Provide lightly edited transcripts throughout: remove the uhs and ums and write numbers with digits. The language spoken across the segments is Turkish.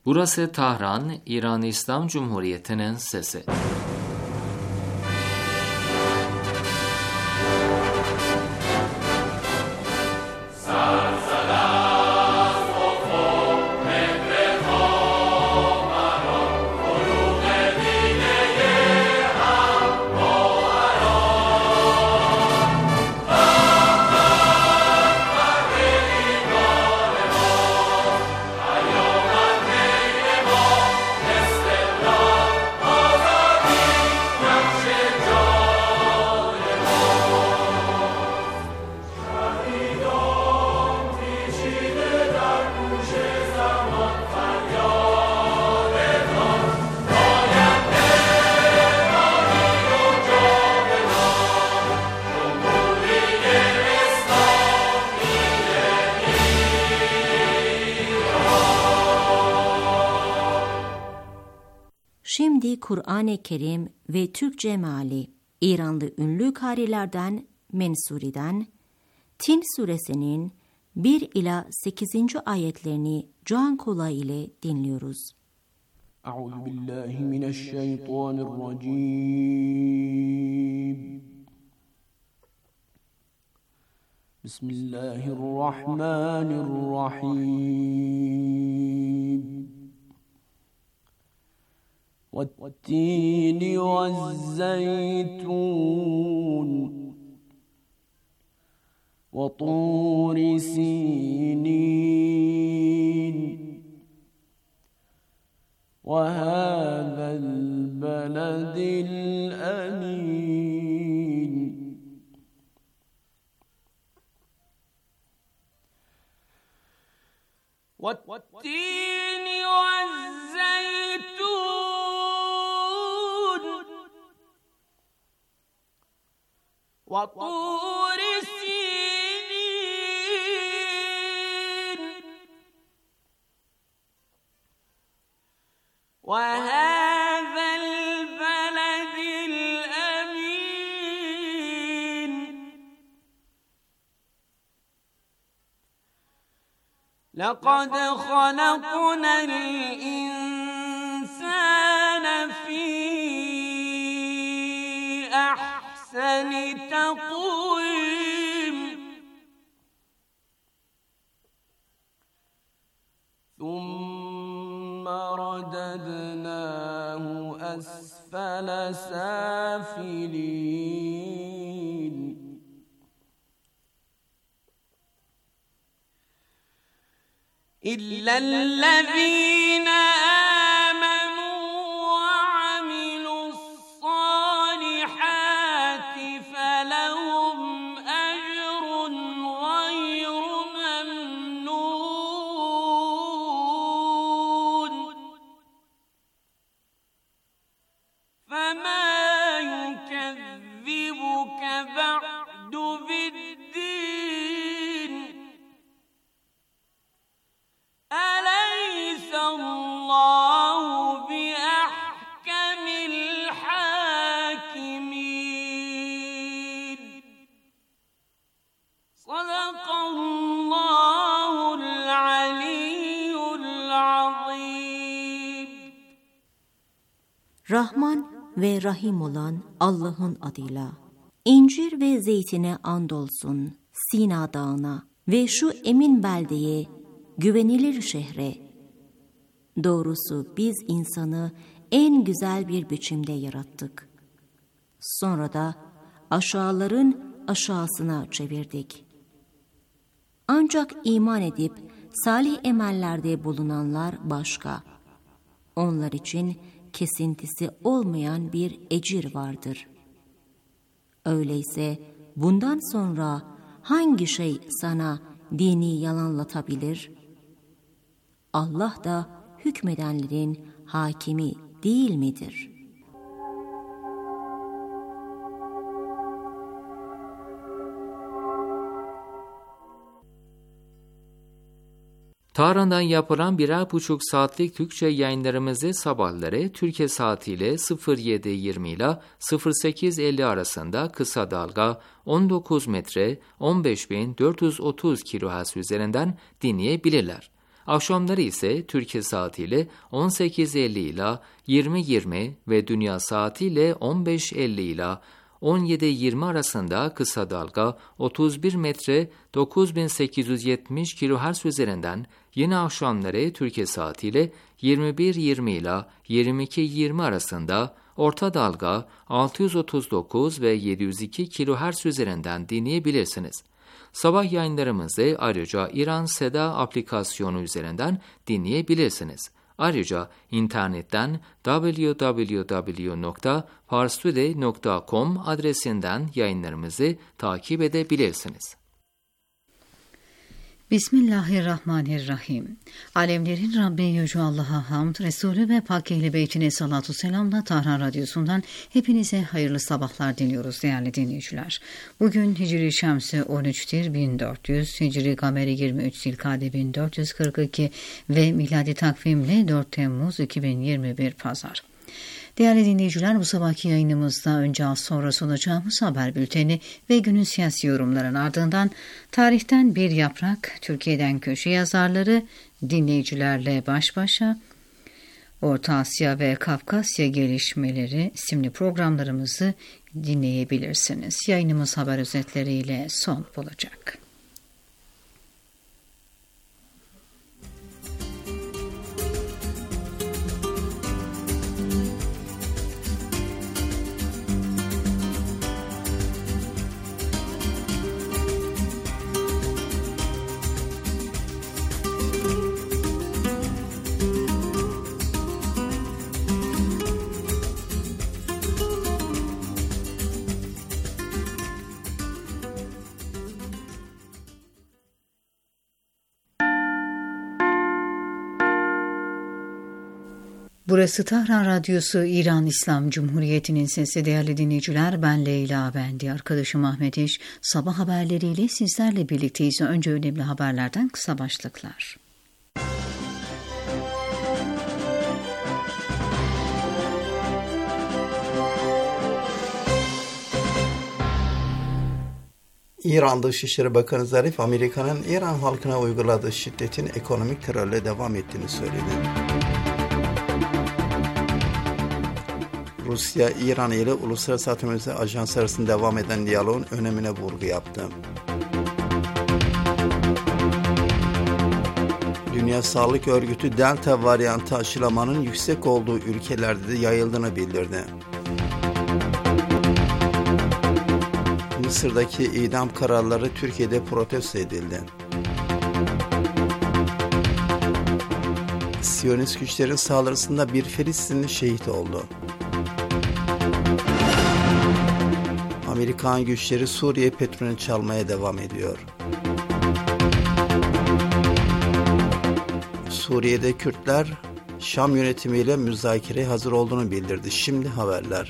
Burası Tahran, İran İslam Cumhuriyeti'nin sesi. Şimdi Kur'an-ı Kerim ve Türkçe meali, İranlı ünlü karilerden Mensuri'den Tin suresinin 1 ila 8. ayetlerini can kulağı ile dinliyoruz. Euzubillahimineşşeytanirracim. Bismillahirrahmanirrahim. وَالتِّينِ وَالزَّيْتُونِ وَطُورِ سِينِينَ وَهَذَا الْبَلَدِ الْأَمِينِ وَالتِّينِ وَالزَّيْتُونِ وَطُورِ سِينِينَ وَهَذَا الْبَلَدِ الْأَمِينِ لَقَدْ خَلَقْنَا الْإِنسَانَ فِي أَحْسَنِ تَقْوِيمٍ ثُمَّ رَدَدْنَاهُ أَسْفَلَ سَافِلِينَ إِلَّا الَّذِينَ آمَنُوا وَعَمِلُوا الصَّالِحَاتِ فَلَهُمْ أَجْرٌ غَيْرُ مَمْنُونٍ فَمَا يُكَذِّبُكَ بَعْدُ بِالدِّينِ أَلَيْسَ اللَّهُ بِأَحْكَمِ الْحَاكِمِينَ صَدَقَ اللَّهُ الْعَلِيُّ الْعَظِيمُ. Rahman ve Rahim olan Allah'ın adıyla. İncir ve zeytine andolsun, Sina dağına ve şu emin beldeye, güvenilir şehre. Doğrusu biz insanı en güzel bir biçimde yarattık. Sonra da aşağıların aşağısına çevirdik. Ancak iman edip salih emellerde bulunanlar başka. Onlar için kesintisi olmayan bir ecir vardır. Öyleyse bundan sonra hangi şey sana dini yalanlatabilir? Allah da hükmedenlerin hakimi değil midir? Tahran'dan yapılan 1,5 saatlik Türkçe yayınlarımızı sabahları Türkiye saatiyle 07:20 ile 08:50 arasında kısa dalga 19 metre 15.430 kHz üzerinden dinleyebilirler. Akşamları ise Türkiye saatiyle 18.50 ila 20.20 ve dünya saatiyle 15.50 ila 17.20 arasında kısa dalga 31 metre 9870 kHz üzerinden, yine akşamları Türkiye saatiyle 21.20 ila 22.20 arasında orta dalga 639 ve 702 kHz üzerinden dinleyebilirsiniz. Sabah yayınlarımızı ayrıca İran Seda aplikasyonu üzerinden dinleyebilirsiniz. Ayrıca internetten www.parstoday.com adresinden yayınlarımızı takip edebilirsiniz. Bismillahirrahmanirrahim. Alemlerin Rabbi Yüce Allah'a hamd, Resulü ve Pak Ehl-i Beytine salatu selamla Tahran Radyosu'ndan hepinize hayırlı sabahlar diliyoruz değerli dinleyiciler. Bugün Hicri Şemsi 13'tir 1400, Hicri Gameri 23 Zilkade 1442 ve miladi takvimle 4 Temmuz 2021 Pazar. Değerli dinleyiciler, bu sabahki yayınımızda önce az sonra sunacağımız haber bülteni ve günün siyasi yorumların ardından tarihten bir yaprak, Türkiye'den köşe yazarları, dinleyicilerle baş başa, Orta Asya ve Kafkasya gelişmeleri isimli programlarımızı dinleyebilirsiniz. Yayınımız haber özetleriyle son bulacak. Burası Tahran Radyosu, İran İslam Cumhuriyeti'nin sesi. Değerli dinleyiciler, ben Leyla, ben arkadaşım Ahmet İş. Sabah haberleriyle sizlerle birlikteyiz. Önce önemli haberlerden kısa başlıklar. İran Dışişleri Bakanı Zarif, Amerika'nın İran halkına uyguladığı şiddetin ekonomik terörle devam ettiğini söyledi. Rusya, İran ile Uluslararası Atom Enerjisi Ajansı arasında devam eden diyaloğun önemine vurgu yaptı. Dünya Sağlık Örgütü, Delta varyantı aşılamanın yüksek olduğu ülkelerde de yayıldığını bildirdi. Mısır'daki idam kararları Türkiye'de protesto edildi. Siyonist güçlerin saldırısında bir Filistinli şehit oldu. Amerikan güçleri Suriye petrolünü çalmaya devam ediyor. Suriye'de Kürtler Şam yönetimiyle müzakereye hazır olduğunu bildirdi. Şimdi haberler.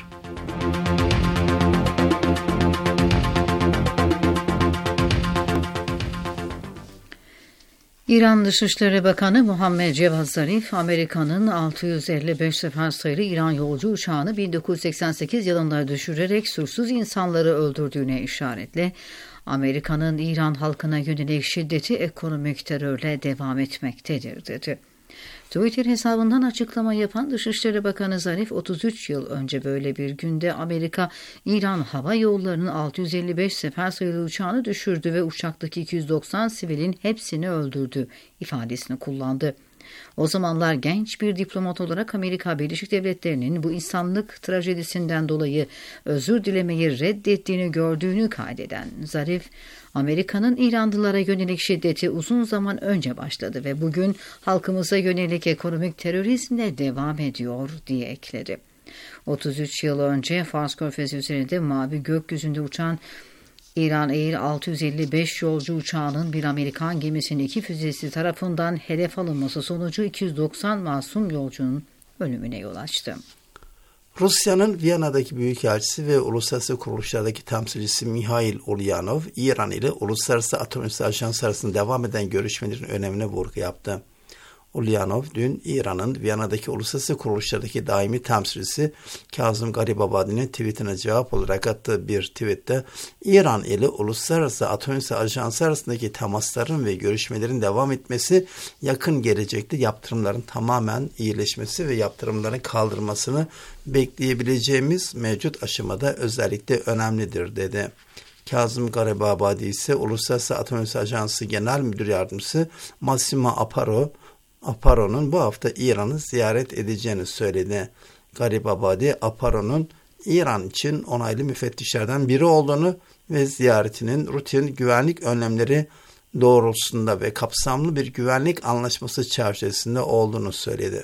İran Dışişleri Bakanı Muhammed Cevad Zarif, Amerika'nın 655 sefer sayılı İran yolcu uçağını 1988 yılında düşürerek suçsuz insanları öldürdüğüne işaretle, Amerika'nın İran halkına yönelik şiddeti ekonomik terörle devam etmektedir dedi. Twitter hesabından açıklama yapan Dışişleri Bakanı Zarif, 33 yıl önce böyle bir günde Amerika, İran Hava Yolları'nın 655 sefer sayılı uçağını düşürdü ve uçaktaki 290 sivilin hepsini öldürdü ifadesini kullandı. O zamanlar genç bir diplomat olarak Amerika Birleşik Devletleri'nin bu insanlık trajedisinden dolayı özür dilemeyi reddettiğini gördüğünü kaydeden Zarif, Amerika'nın İranlılara yönelik şiddeti uzun zaman önce başladı ve bugün halkımıza yönelik ekonomik terörizmle devam ediyor diye ekledi. 33 yıl önce Fars Körfezi üzerinde mavi gökyüzünde uçan İran Air 655 yolcu uçağının bir Amerikan gemisinin 2 füzesi tarafından hedef alınması sonucu 290 masum yolcunun ölümüne yol açtı. Rusya'nın Viyana'daki büyükelçisi ve uluslararası kuruluşlardaki temsilcisi Mihail Ulyanov, İran ile Uluslararası Atom Enerjisi Ajansı arasında devam eden görüşmelerin önemine vurgu yaptı. Ulyanov dün İran'ın Viyana'daki uluslararası kuruluşlardaki daimi temsilcisi Kazım Garibabadi'nin tweetine cevap olarak attığı bir tweette İran ile Uluslararası Atom Ajansı arasındaki temasların ve görüşmelerin devam etmesi, yakın gelecekte yaptırımların tamamen iyileşmesi ve yaptırımların kaldırmasını bekleyebileceğimiz mevcut aşamada özellikle önemlidir dedi. Kazım Garibabadi ise Uluslararası Atom Ajansı Genel Müdür Yardımcısı Massimo Apparo'nun bu hafta İran'ı ziyaret edeceğini söyledi. Garibabadi, Apparo'nun İran için onaylı müfettişlerden biri olduğunu ve ziyaretinin rutin güvenlik önlemleri doğrultusunda ve kapsamlı bir güvenlik anlaşması çerçevesinde olduğunu söyledi.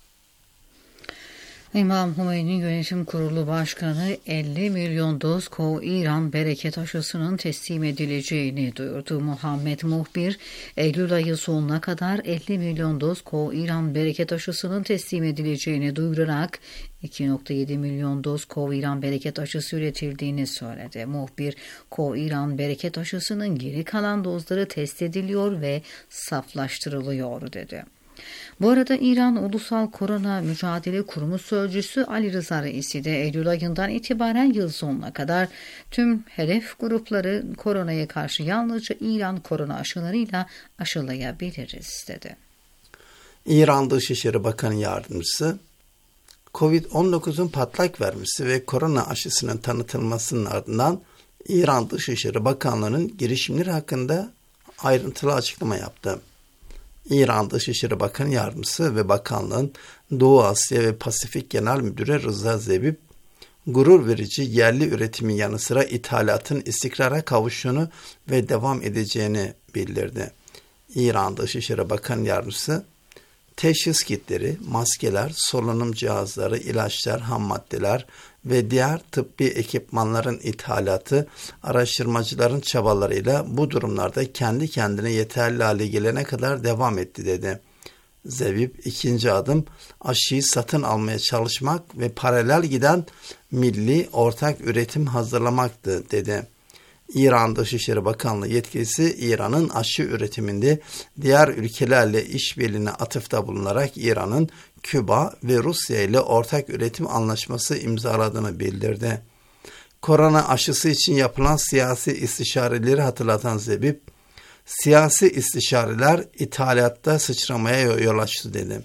İmam Hümeyni Yönetim Kurulu Başkanı 50 milyon doz İran bereket aşısının teslim edileceğini duyurdu. Muhammed Muhbir, Eylül ayı sonuna kadar 50 milyon doz İran bereket aşısının teslim edileceğini duyurarak 2,7 milyon doz İran bereket aşısı üretildiğini söyledi. Muhbir, İran bereket aşısının geri kalan dozları test ediliyor ve saflaştırılıyor dedi. Bu arada İran Ulusal Korona Mücadele Kurumu Sözcüsü Ali Rıza Reisi de Eylül ayından itibaren yıl sonuna kadar tüm hedef grupları koronaya karşı yalnızca İran korona aşılarıyla aşılayabiliriz dedi. İran Dışişleri Bakanı Yardımcısı, Covid-19'un patlak vermesi ve korona aşısının tanıtılmasının ardından İran Dışişleri Bakanlığı'nın girişimleri hakkında ayrıntılı açıklama yaptı. İran Dışişleri Bakanı Yardımcısı ve Bakanlığın Doğu Asya ve Pasifik Genel Müdürü Rıza Zebib, gurur verici yerli üretimin yanı sıra ithalatın istikrara kavuştuğunu ve devam edeceğini bildirdi. İran Dışişleri Bakanı Yardımcısı, teşhis kitleri, maskeler, solunum cihazları, ilaçlar, hammaddeler ve diğer tıbbi ekipmanların ithalatı araştırmacıların çabalarıyla bu durumlarda kendi kendine yeterli hale gelene kadar devam etti dedi. Zebib, ikinci adım aşıyı satın almaya çalışmak ve paralel giden milli ortak üretim hazırlamaktı dedi. İran Dışişleri Bakanlığı yetkilisi İran'ın aşı üretiminde diğer ülkelerle işbirliğine atıfta bulunarak İran'ın Küba ve Rusya ile ortak üretim anlaşması imzaladığını bildirdi. Korona aşısı için yapılan siyasi istişareleri hatırlatan Zebib, siyasi istişareler ithalatta sıçramaya yol açtı dedi.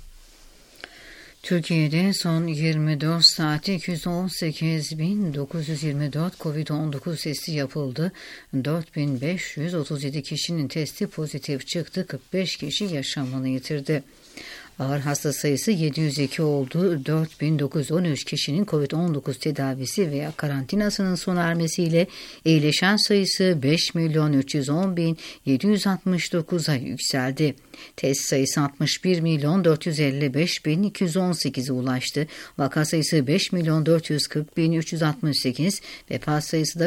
Türkiye'de son 24 saatte 218.924 COVID-19 testi yapıldı. 4.537 kişinin testi pozitif çıktı. 45 kişi yaşamını yitirdi. Ağır hasta sayısı 702 oldu. 4.913 kişinin COVID-19 tedavisi veya karantinasının sona ermesiyle iyileşen sayısı 5.310.769'a yükseldi. Test sayısı 61.455.218'e ulaştı. Vaka sayısı 5.440.368, vefat sayısı da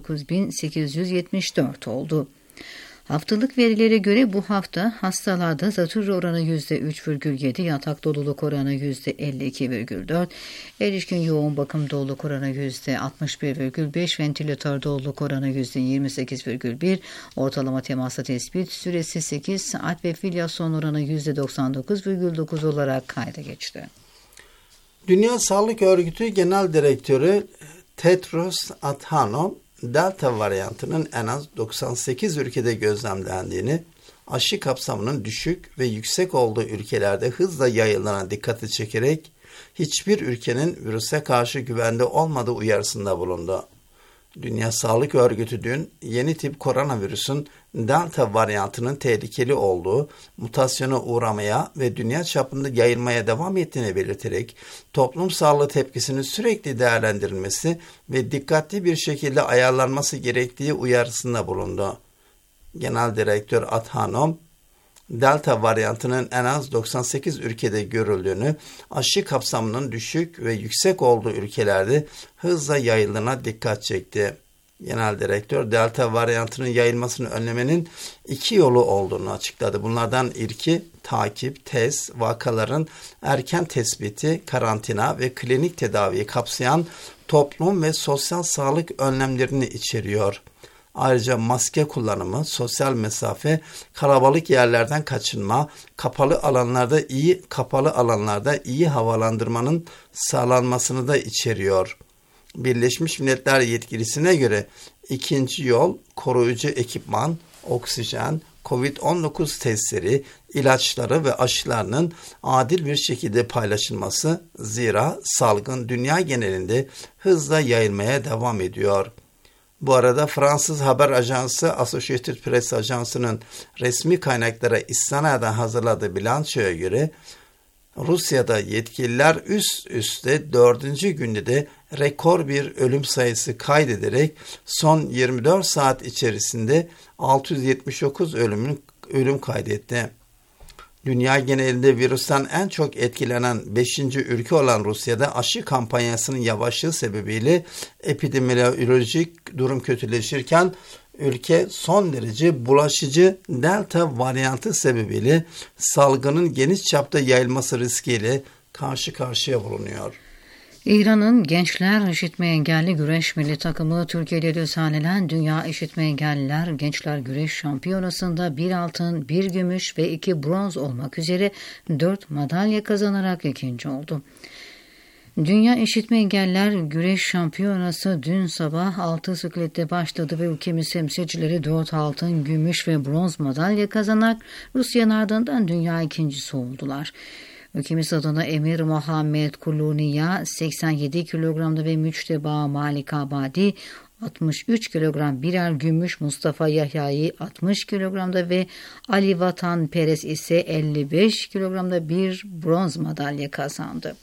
49.874 oldu. Haftalık verilere göre bu hafta hastalarda zatürre oranı %3,7, yatak doluluk oranı %52,4, erişkin yoğun bakım doluluk oranı %61,5, ventilatör doluluk oranı %28,1, ortalama temasla tespit süresi 8 saat ve filyasyon oranı %99,9 olarak kayda geçti. Dünya Sağlık Örgütü Genel Direktörü Tedros Adhanom, Delta varyantının en az 98 ülkede gözlemlendiğini, aşı kapsamının düşük ve yüksek olduğu ülkelerde hızla yayılana dikkati çekerek hiçbir ülkenin virüse karşı güvende olmadığı uyarısında bulundu. Dünya Sağlık Örgütü dün yeni tip koronavirüsün Delta varyantının tehlikeli olduğu, mutasyona uğramaya ve dünya çapında yayılmaya devam ettiğini belirterek toplum sağlığı tepkisinin sürekli değerlendirilmesi ve dikkatli bir şekilde ayarlanması gerektiği uyarısında bulundu. Genel Direktör Adhanom, Delta varyantının en az 98 ülkede görüldüğünü, aşı kapsamının düşük ve yüksek olduğu ülkelerde hızla yayıldığına dikkat çekti. Genel Direktör, Delta varyantının yayılmasını önlemenin 2 yolu olduğunu açıkladı. Bunlardan ilki takip, test, vakaların erken tespiti, karantina ve klinik tedaviyi kapsayan toplum ve sosyal sağlık önlemlerini içeriyor. Ayrıca maske kullanımı, sosyal mesafe, kalabalık yerlerden kaçınma, kapalı alanlarda iyi havalandırmanın sağlanmasını da içeriyor. Birleşmiş Milletler yetkilisine göre ikinci yol koruyucu ekipman, oksijen, COVID-19 testleri, ilaçları ve aşılarının adil bir şekilde paylaşılması, zira salgın dünya genelinde hızla yayılmaya devam ediyor. Bu arada Fransız haber ajansı Associated Press ajansının resmi kaynaklara istinaden hazırladığı bilançoya göre Rusya'da yetkililer üst üste 4. günde de rekor bir ölüm sayısı kaydederek son 24 saat içerisinde 679 ölüm kaydetti. Dünya genelinde virüsten en çok etkilenen 5. ülke olan Rusya'da aşı kampanyasının yavaşlığı sebebiyle epidemiolojik durum kötüleşirken ülke son derece bulaşıcı Delta varyantı sebebiyle salgının geniş çapta yayılması riskiyle karşı karşıya bulunuyor. İran'ın Gençler İşitme Engelli Güreş Milli Takımı Türkiye'de düzenlenen Dünya İşitme Engelliler Gençler Güreş Şampiyonası'nda 1 altın, 1 gümüş ve 2 bronz olmak üzere 4 madalya kazanarak ikinci oldu. Dünya İşitme Engelliler Güreş Şampiyonası dün sabah 6 siklette başladı ve ülkemiz temsilcileri 4 altın, gümüş ve bronz madalya kazanarak Rusya'nın ardından dünya ikincisi oldular. Ülkemiz adına Emir Muhammed Kuluniya 87 kilogramda ve Müçteba Malikabadi 63 kilogram birer gümüş, Mustafa Yahya'yı 60 kilogramda ve Ali Vatan Perez ise 55 kilogramda bir bronz madalya kazandı.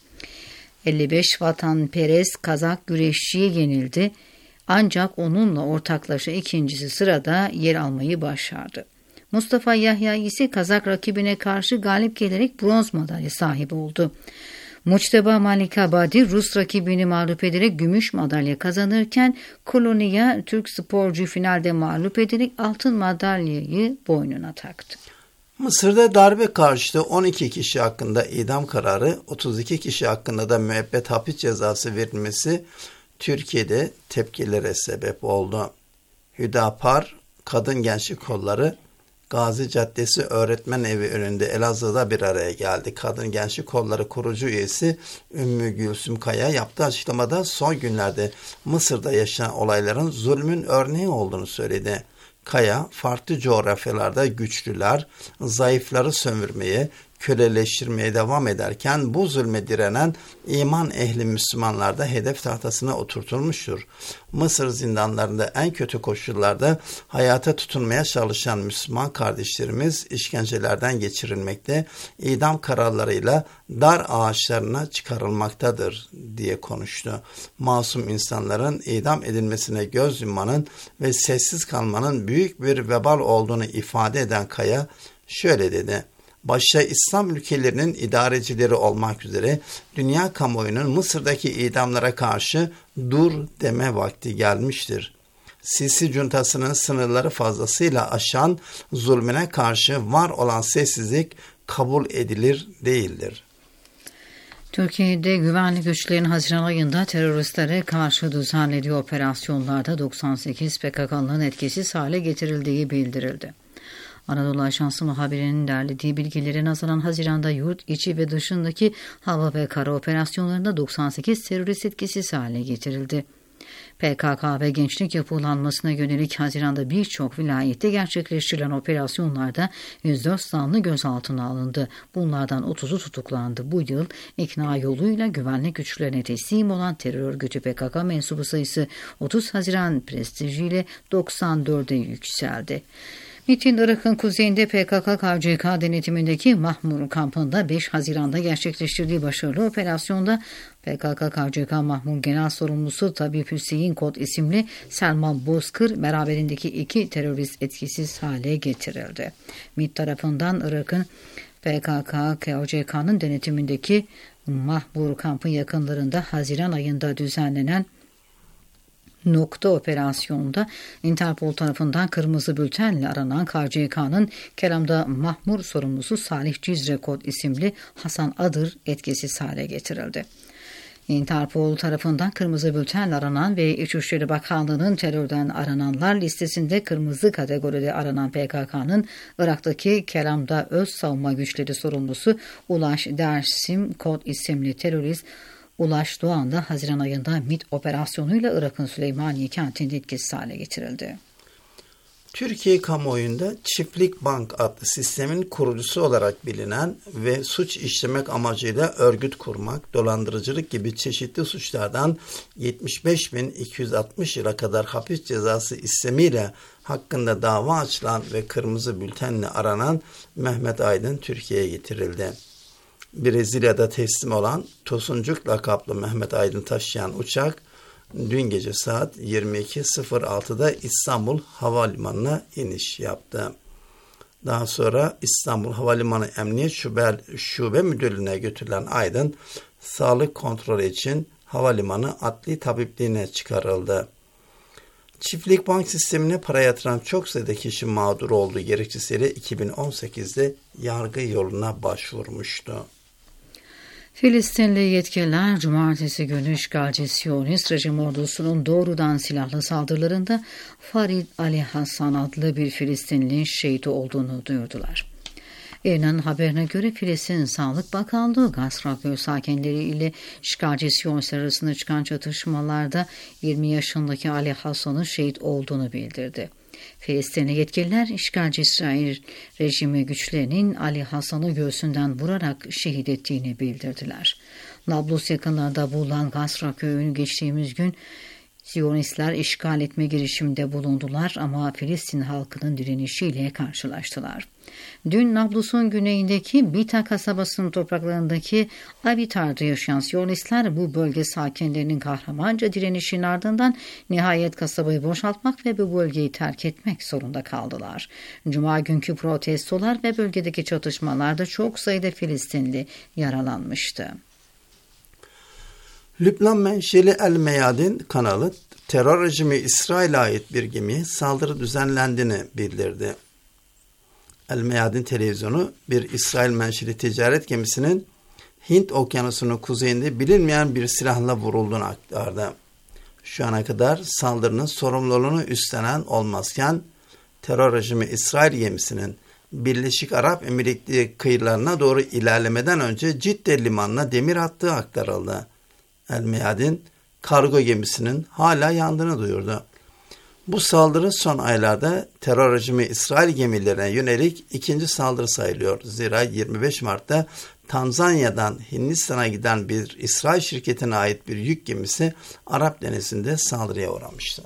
55 Vatan Perez Kazak güreşçiye yenildi ancak onunla ortaklaşa ikincisi sırada yer almayı başardı. Mustafa Yahya ise Kazak rakibine karşı galip gelerek bronz madalya sahibi oldu. Muçteba Malikabadi Rus rakibini mağlup ederek gümüş madalya kazanırken Koloniya Türk sporcu finalde mağlup ederek altın madalyayı boynuna taktı. Mısır'da darbe karşıtı 12 kişi hakkında idam kararı, 32 kişi hakkında da müebbet hapis cezası verilmesi Türkiye'de tepkilere sebep oldu. Hüdapar Kadın Gençlik Kolları Gazi Caddesi Öğretmen Evi önünde Elazığ'da bir araya geldi. Kadın Gençlik Kolları kurucu üyesi Ümmü Gülsüm Kaya yaptığı açıklamada son günlerde Mısır'da yaşanan olayların zulmün örneği olduğunu söyledi. Kaya, farklı coğrafyalarda güçlüler, zayıfları sömürmeye, köleleştirmeye devam ederken bu zulme direnen iman ehli Müslümanlar da hedef tahtasına oturtulmuştur. Mısır zindanlarında en kötü koşullarda hayata tutunmaya çalışan Müslüman kardeşlerimiz işkencelerden geçirilmekte, idam kararlarıyla dar ağaçlarına çıkarılmaktadır diye konuştu. Masum insanların idam edilmesine göz yummanın ve sessiz kalmanın büyük bir vebal olduğunu ifade eden Kaya şöyle dedi: başta İslam ülkelerinin idarecileri olmak üzere dünya kamuoyunun Mısır'daki idamlara karşı dur deme vakti gelmiştir. Sisi cuntasının sınırları fazlasıyla aşan zulmüne karşı var olan sessizlik kabul edilir değildir. Türkiye'de güvenlik güçlerinin Haziran ayında teröristlere karşı düzenlediği operasyonlarda 98 PKK'nın etkisiz hale getirildiği bildirildi. Anadolu Ajansı muhabirinin derlediği bilgilere nazaran Haziran'da yurt içi ve dışındaki hava ve kara operasyonlarında 98 terörist etkisiz hale getirildi. PKK ve gençlik yapılanmasına yönelik Haziran'da birçok vilayette gerçekleştirilen operasyonlarda 104 zanlı gözaltına alındı. Bunlardan 30'u tutuklandı. Bu yıl ikna yoluyla güvenlik güçlerine teslim olan terör örgütü PKK mensubu sayısı 30 Haziran prestijiyle 94'e yükseldi. MİT'in Irak'ın kuzeyinde PKK-KCK denetimindeki Mahmur kampında 5 Haziran'da gerçekleştirdiği başarılı operasyonda PKK-KCK Mahmur Genel Sorumlusu Tabip Hüseyin Kod isimli Selman Bozkır beraberindeki 2 terörist etkisiz hale getirildi. MİT tarafından Irak'ın PKK-KCK'nın denetimindeki Mahmur kampı yakınlarında Haziran ayında düzenlenen nokta operasyonunda Interpol tarafından kırmızı bültenle aranan KCK'nın Kelam'da Mahmur sorumlusu Salih Cizre Kod isimli Hasan Adır etkisiz hale getirildi. Interpol tarafından kırmızı bültenle aranan ve İçişleri Bakanlığı'nın terörden arananlar listesinde kırmızı kategoride aranan PKK'nın Irak'taki Kelam'da öz savunma güçleri sorumlusu Ulaş Dersim Kod isimli terörist Ulaş Doğan da Haziran ayında MİT operasyonuyla Irak'ın Süleymaniye kentinde etkisiz hale getirildi. Türkiye kamuoyunda Çiftlik Bank adlı sistemin kurucusu olarak bilinen ve suç işlemek amacıyla örgüt kurmak, dolandırıcılık gibi çeşitli suçlardan 75.260 lira kadar hapis cezası istemiyle hakkında dava açılan ve kırmızı bültenle aranan Mehmet Aydın Türkiye'ye getirildi. Brezilya'da teslim olan Tosuncuk lakaplı Mehmet Aydın taşıyan uçak, dün gece saat 22.06'da İstanbul Havalimanı'na iniş yaptı. Daha sonra İstanbul Havalimanı Emniyet Şube Müdürlüğü'ne götürülen Aydın, sağlık kontrolü için havalimanı adli tabipliğine çıkarıldı. Çiftlik bank sistemine para yatıran çok sayıda kişi mağdur olduğu gerekçesiyle 2018'de yargı yoluna başvurmuştu. Filistinli yetkililer cumartesi günü işgalci Siyonist rejim ordusunun doğrudan silahlı saldırılarında Farid Ali Hassan adlı bir Filistinli şehit olduğunu duyurdular. İRNA'nın haberine göre Filistin Sağlık Bakanlığı Gaz Radyo sakinleri ile işgalci Siyonistler arasında çıkan çatışmalarda 20 yaşındaki Ali Hassan'ın şehit olduğunu bildirdi. Filistinli yetkililer işgalci İsrail rejimi güçlerinin Ali Hassan'ı göğsünden vurarak şehit ettiğini bildirdiler. Nablus yakınlarında bulunan Gazra köyünü geçtiğimiz gün Siyonistler işgal etme girişiminde bulundular ama Filistin halkının direnişiyle karşılaştılar. Dün Nablus'un güneyindeki Bita kasabasının topraklarındaki Abitar'da yaşayan Siyonistler bu bölge sakinlerinin kahramanca direnişinin ardından nihayet kasabayı boşaltmak ve bu bölgeyi terk etmek zorunda kaldılar. Cuma günkü protestolar ve bölgedeki çatışmalarda çok sayıda Filistinli yaralanmıştı. Lübnan menşeli El Meyadin kanalı terör rejimi İsrail'e ait bir gemiye saldırı düzenlendiğini bildirdi. El Meyadin televizyonu bir İsrail menşeli ticaret gemisinin Hint okyanusunun kuzeyinde bilinmeyen bir silahla vurulduğunu aktardı. Şu ana kadar saldırının sorumluluğunu üstlenen olmazken terör rejimi İsrail gemisinin Birleşik Arap Emirlikleri kıyılarına doğru ilerlemeden önce Cidde limanına demir attığı aktarıldı. El Meyadin kargo gemisinin hala yandığını duyurdu. Bu saldırı son aylarda terör rejimi İsrail gemilerine yönelik ikinci saldırı sayılıyor. Zira 25 Mart'ta Tanzanya'dan Hindistan'a giden bir İsrail şirketine ait bir yük gemisi Arap Denizi'nde saldırıya uğramıştı.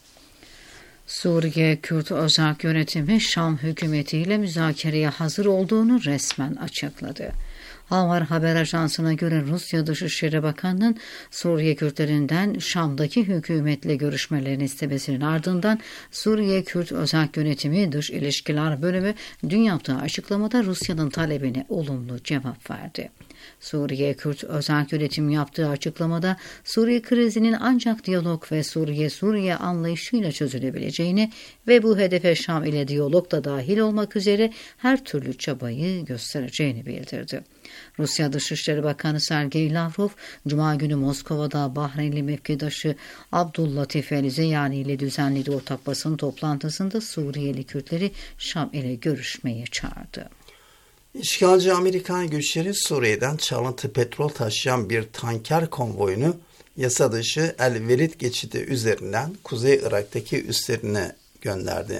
Suriye Kürt Özerk Yönetimi Şam hükümetiyle müzakereye hazır olduğunu resmen açıkladı. Havar haber ajansına göre Rusya Dışişleri Bakanı'nın Suriye Kürtlerinden Şam'daki hükümetle görüşmelerini istemesinin ardından Suriye Kürt Özerk Yönetimi Dış İlişkiler Bölümü dün yaptığı açıklamada Rusya'nın talebine olumlu cevap verdi. Suriye Kürt Özerk Yönetimi yaptığı açıklamada Suriye krizinin ancak diyalog ve Suriye anlayışıyla çözülebileceğini ve bu hedefe Şam ile diyalog da dahil olmak üzere her türlü çabayı göstereceğini bildirdi. Rusya Dışişleri Bakanı Sergey Lavrov, Cuma günü Moskova'da Bahreynli mevkidaşı Abdullatif El-Zeyani ile düzenlediği ortak basın toplantısında Suriyeli Kürtleri Şam ile görüşmeye çağırdı. İşgalci Amerikan güçleri Suriye'den çalıntı petrol taşıyan bir tanker konvoyunu yasa dışı El Velid geçidi üzerinden Kuzey Irak'taki üslerine gönderdi.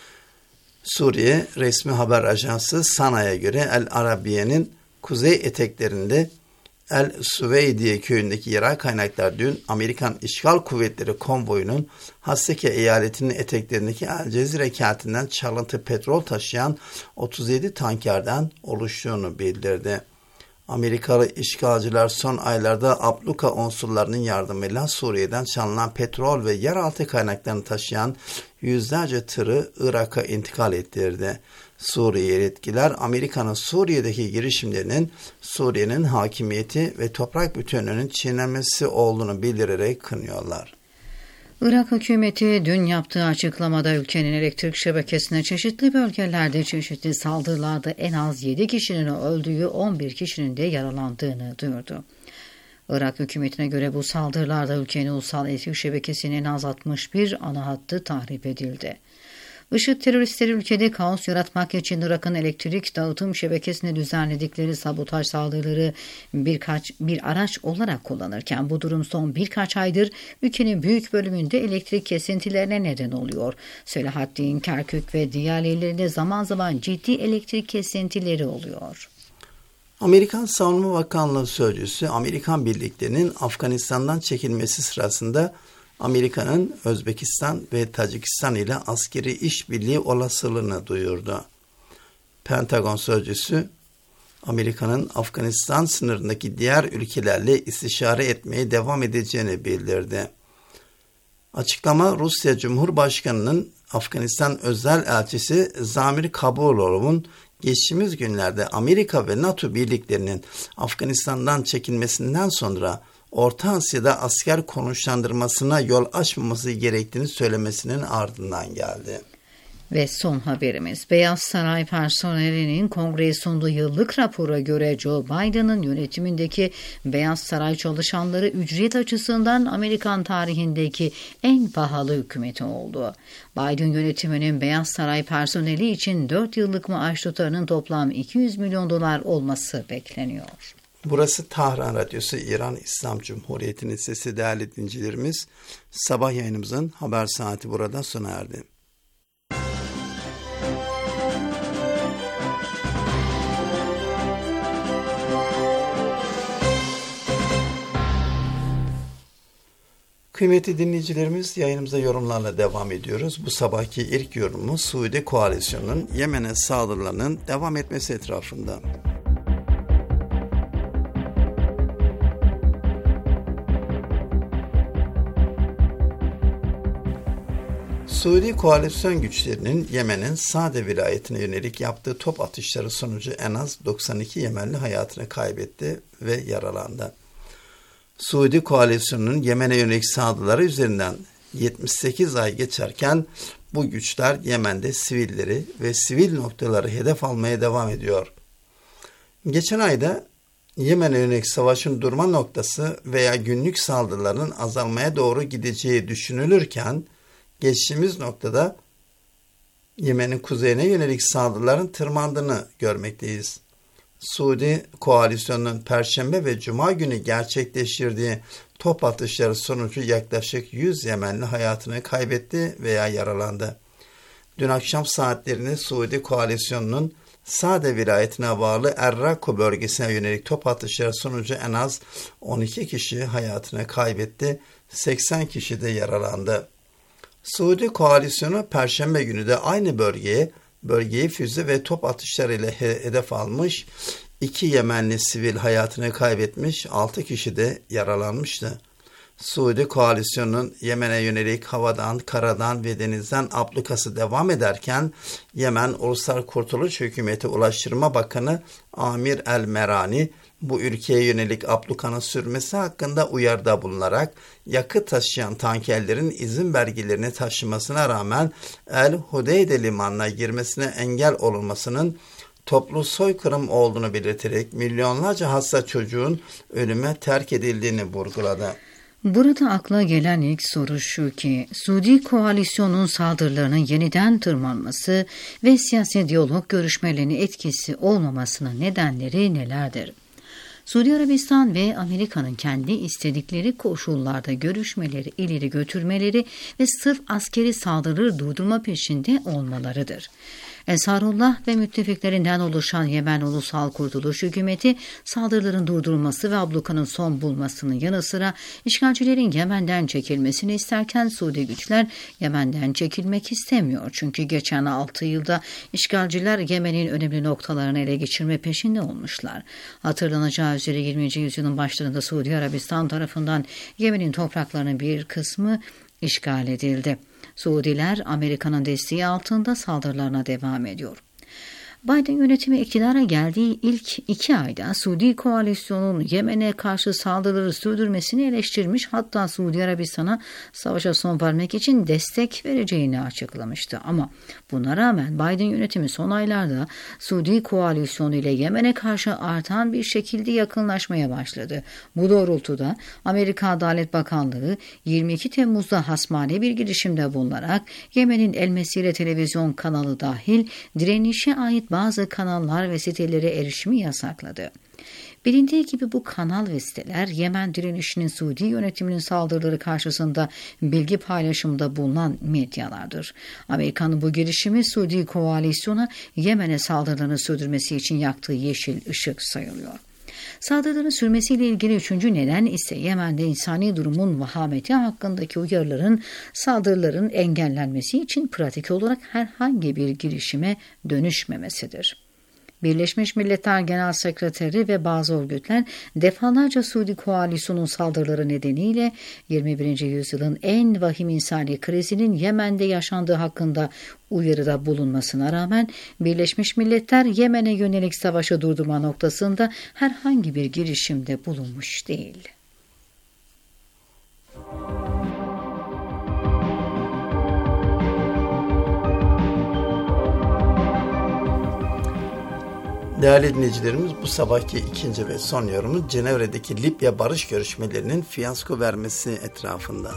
Suriye resmi haber ajansı SANA'ya göre El Arabiye'nin kuzey eteklerinde El Süveydiye köyündeki yerel kaynaklar dün Amerikan işgal kuvvetleri konvoyunun Haseke eyaletinin eteklerindeki El Cezire kentinden çalıntı petrol taşıyan 37 tankerden oluştuğunu bildirdi. Amerikalı işgalciler son aylarda abluka unsurlarının yardımıyla Suriye'den çalınan petrol ve yeraltı kaynaklarını taşıyan yüzlerce tırı Irak'a intikal ettirdi. Suriye yetkililer Amerika'nın Suriye'deki girişimlerinin Suriye'nin hakimiyeti ve toprak bütünlüğünün çiğnenmesi olduğunu bildirerek kınıyorlar. Irak hükümeti dün yaptığı açıklamada ülkenin elektrik şebekesine çeşitli bölgelerde çeşitli saldırılarda en az 7 kişinin öldüğü 11 kişinin de yaralandığını duyurdu. Irak hükümetine göre bu saldırılarda ülkenin ulusal elektrik şebekesinin en az 61 ana hattı tahrip edildi. IŞİD teröristleri ülkede kaos yaratmak için Irak'ın elektrik dağıtım şebekesine düzenledikleri sabotaj saldırıları bir araç olarak kullanırken bu durum son birkaç aydır ülkenin büyük bölümünde elektrik kesintilerine neden oluyor. Selahaddin, Kerkük ve diğer yerlerinde zaman zaman ciddi elektrik kesintileri oluyor. Amerikan Savunma Bakanlığı Sözcüsü, Amerikan birliklerinin Afganistan'dan çekilmesi sırasında Amerika'nın Özbekistan ve Tacikistan ile askeri işbirliği olasılığını duyurdu. Pentagon Sözcüsü, Amerika'nın Afganistan sınırındaki diğer ülkelerle istişare etmeye devam edeceğini bildirdi. Açıklama, Rusya Cumhurbaşkanı'nın Afganistan özel elçisi Zamir Kabulov'un geçtiğimiz günlerde Amerika ve NATO birliklerinin Afganistan'dan çekilmesinden sonra Orta Asya'da asker konuşlandırmasına yol açmaması gerektiğini söylemesinin ardından geldi. Ve son haberimiz, Beyaz Saray personelinin kongreye sunduğu yıllık rapora göre Joe Biden'ın yönetimindeki Beyaz Saray çalışanları ücret açısından Amerikan tarihindeki en pahalı hükümeti oldu. Biden yönetiminin Beyaz Saray personeli için 4 yıllık maaş tutarının toplam $200 milyon olması bekleniyor. Burası Tahran Radyosu, İran İslam Cumhuriyeti'nin sesi değerli dinleyicilerimiz. Sabah yayınımızın haber saati burada sona erdi. Kıymetli dinleyicilerimiz, yayınımıza yorumlarla devam ediyoruz. Bu sabahki ilk yorumumuz Suudi Koalisyonu'nun Yemen'e saldırılarının devam etmesi etrafında. Suudi koalisyon güçlerinin Yemen'in Sade vilayetine yönelik yaptığı top atışları sonucu en az 92 Yemenli hayatını kaybetti ve yaralandı. Suudi koalisyonunun Yemen'e yönelik saldırıları üzerinden 78 ay geçerken bu güçler Yemen'de sivilleri ve sivil noktaları hedef almaya devam ediyor. Geçen ayda Yemen'e yönelik savaşın durma noktası veya günlük saldırıların azalmaya doğru gideceği düşünülürken geçtiğimiz noktada Yemen'in kuzeyine yönelik saldırıların tırmandığını görmekteyiz. Suudi koalisyonunun Perşembe ve Cuma günü gerçekleştirdiği top atışları sonucu yaklaşık 100 Yemenli hayatını kaybetti veya yaralandı. Dün akşam saatlerinde Suudi koalisyonunun Sade vilayetine bağlı Errako bölgesine yönelik top atışları sonucu en az 12 kişi hayatını kaybetti, 80 kişi de yaralandı. Suudi koalisyonu Perşembe günü de aynı bölgeyi füze ve top atışlarıyla hedef almış, 2 Yemenli sivil hayatını kaybetmiş, 6 kişi de yaralanmıştı. Suudi koalisyonunun Yemen'e yönelik havadan, karadan ve denizden ablukası devam ederken Yemen Ulusal Kurtuluş Hükümeti Ulaştırma Bakanı Amir El-Merani bu ülkeye yönelik ablukanın sürmesi hakkında uyarıda bulunarak yakıt taşıyan tankerlerin izin belgelerini taşımasına rağmen El-Hudeyde limanına girmesine engel olunmasının toplu soykırım olduğunu belirterek milyonlarca hasta çocuğun ölüme terk edildiğini vurguladı. Burada akla gelen ilk soru şu ki, Suudi koalisyonun saldırılarının yeniden tırmanması ve siyasi diyalog görüşmelerinin etkisi olmamasının nedenleri nelerdir? Suudi Arabistan ve Amerika'nın kendi istedikleri koşullarda görüşmeleri ileri götürmeleri ve sırf askeri saldırıları durdurma peşinde olmalarıdır. Ensarullah ve müttefiklerinden oluşan Yemen Ulusal Kurtuluş Hükümeti saldırıların durdurulması ve ablukanın son bulmasının yanı sıra işgalcilerin Yemen'den çekilmesini isterken Suudi güçler Yemen'den çekilmek istemiyor. Çünkü geçen 6 yılda işgalciler Yemen'in önemli noktalarını ele geçirme peşinde olmuşlar. Hatırlanacağı üzere 20. yüzyılın başlarında Suudi Arabistan tarafından Yemen'in topraklarının bir kısmı işgal edildi. Suudiler Amerika'nın desteği altında saldırılarına devam ediyor. Biden yönetimi iktidara geldiği ilk 2 ayda Suudi koalisyonun Yemen'e karşı saldırıları sürdürmesini eleştirmiş, hatta Suudi Arabistan'a savaşa son vermek için destek vereceğini açıklamıştı. Ama buna rağmen Biden yönetimi son aylarda Suudi koalisyonu ile Yemen'e karşı artan bir şekilde yakınlaşmaya başladı. Bu doğrultuda Amerika Adalet Bakanlığı 22 Temmuz'da hasmane bir girişimde bulunarak Yemen'in El Mesire televizyon kanalı dahil direnişe ait bazı kanallar ve sitelere erişimi yasakladı. Bilindiği gibi bu kanal ve siteler Yemen direnişinin Suudi yönetiminin saldırıları karşısında bilgi paylaşımında bulunan medyalardır. Amerika'nın bu girişimi Suudi koalisyona Yemen'e saldırılarını sürdürmesi için yaktığı yeşil ışık sayılıyor. Saldırıların sürmesiyle ilgili 3. neden ise Yemen'de insani durumun vahameti hakkındaki uyarıların, saldırıların engellenmesi için pratik olarak herhangi bir girişime dönüşmemesidir. Birleşmiş Milletler Genel Sekreteri ve bazı örgütler defalarca Suudi koalisyonun saldırıları nedeniyle 21. yüzyılın en vahim insani krizinin Yemen'de yaşandığı hakkında uyarıda bulunmasına rağmen Birleşmiş Milletler Yemen'e yönelik savaşı durdurma noktasında herhangi bir girişimde bulunmuş değil. Değerli dinleyicilerimiz, bu sabahki ikinci ve son yorumumuz Cenevre'deki Libya barış görüşmelerinin fiyasko vermesi etrafında.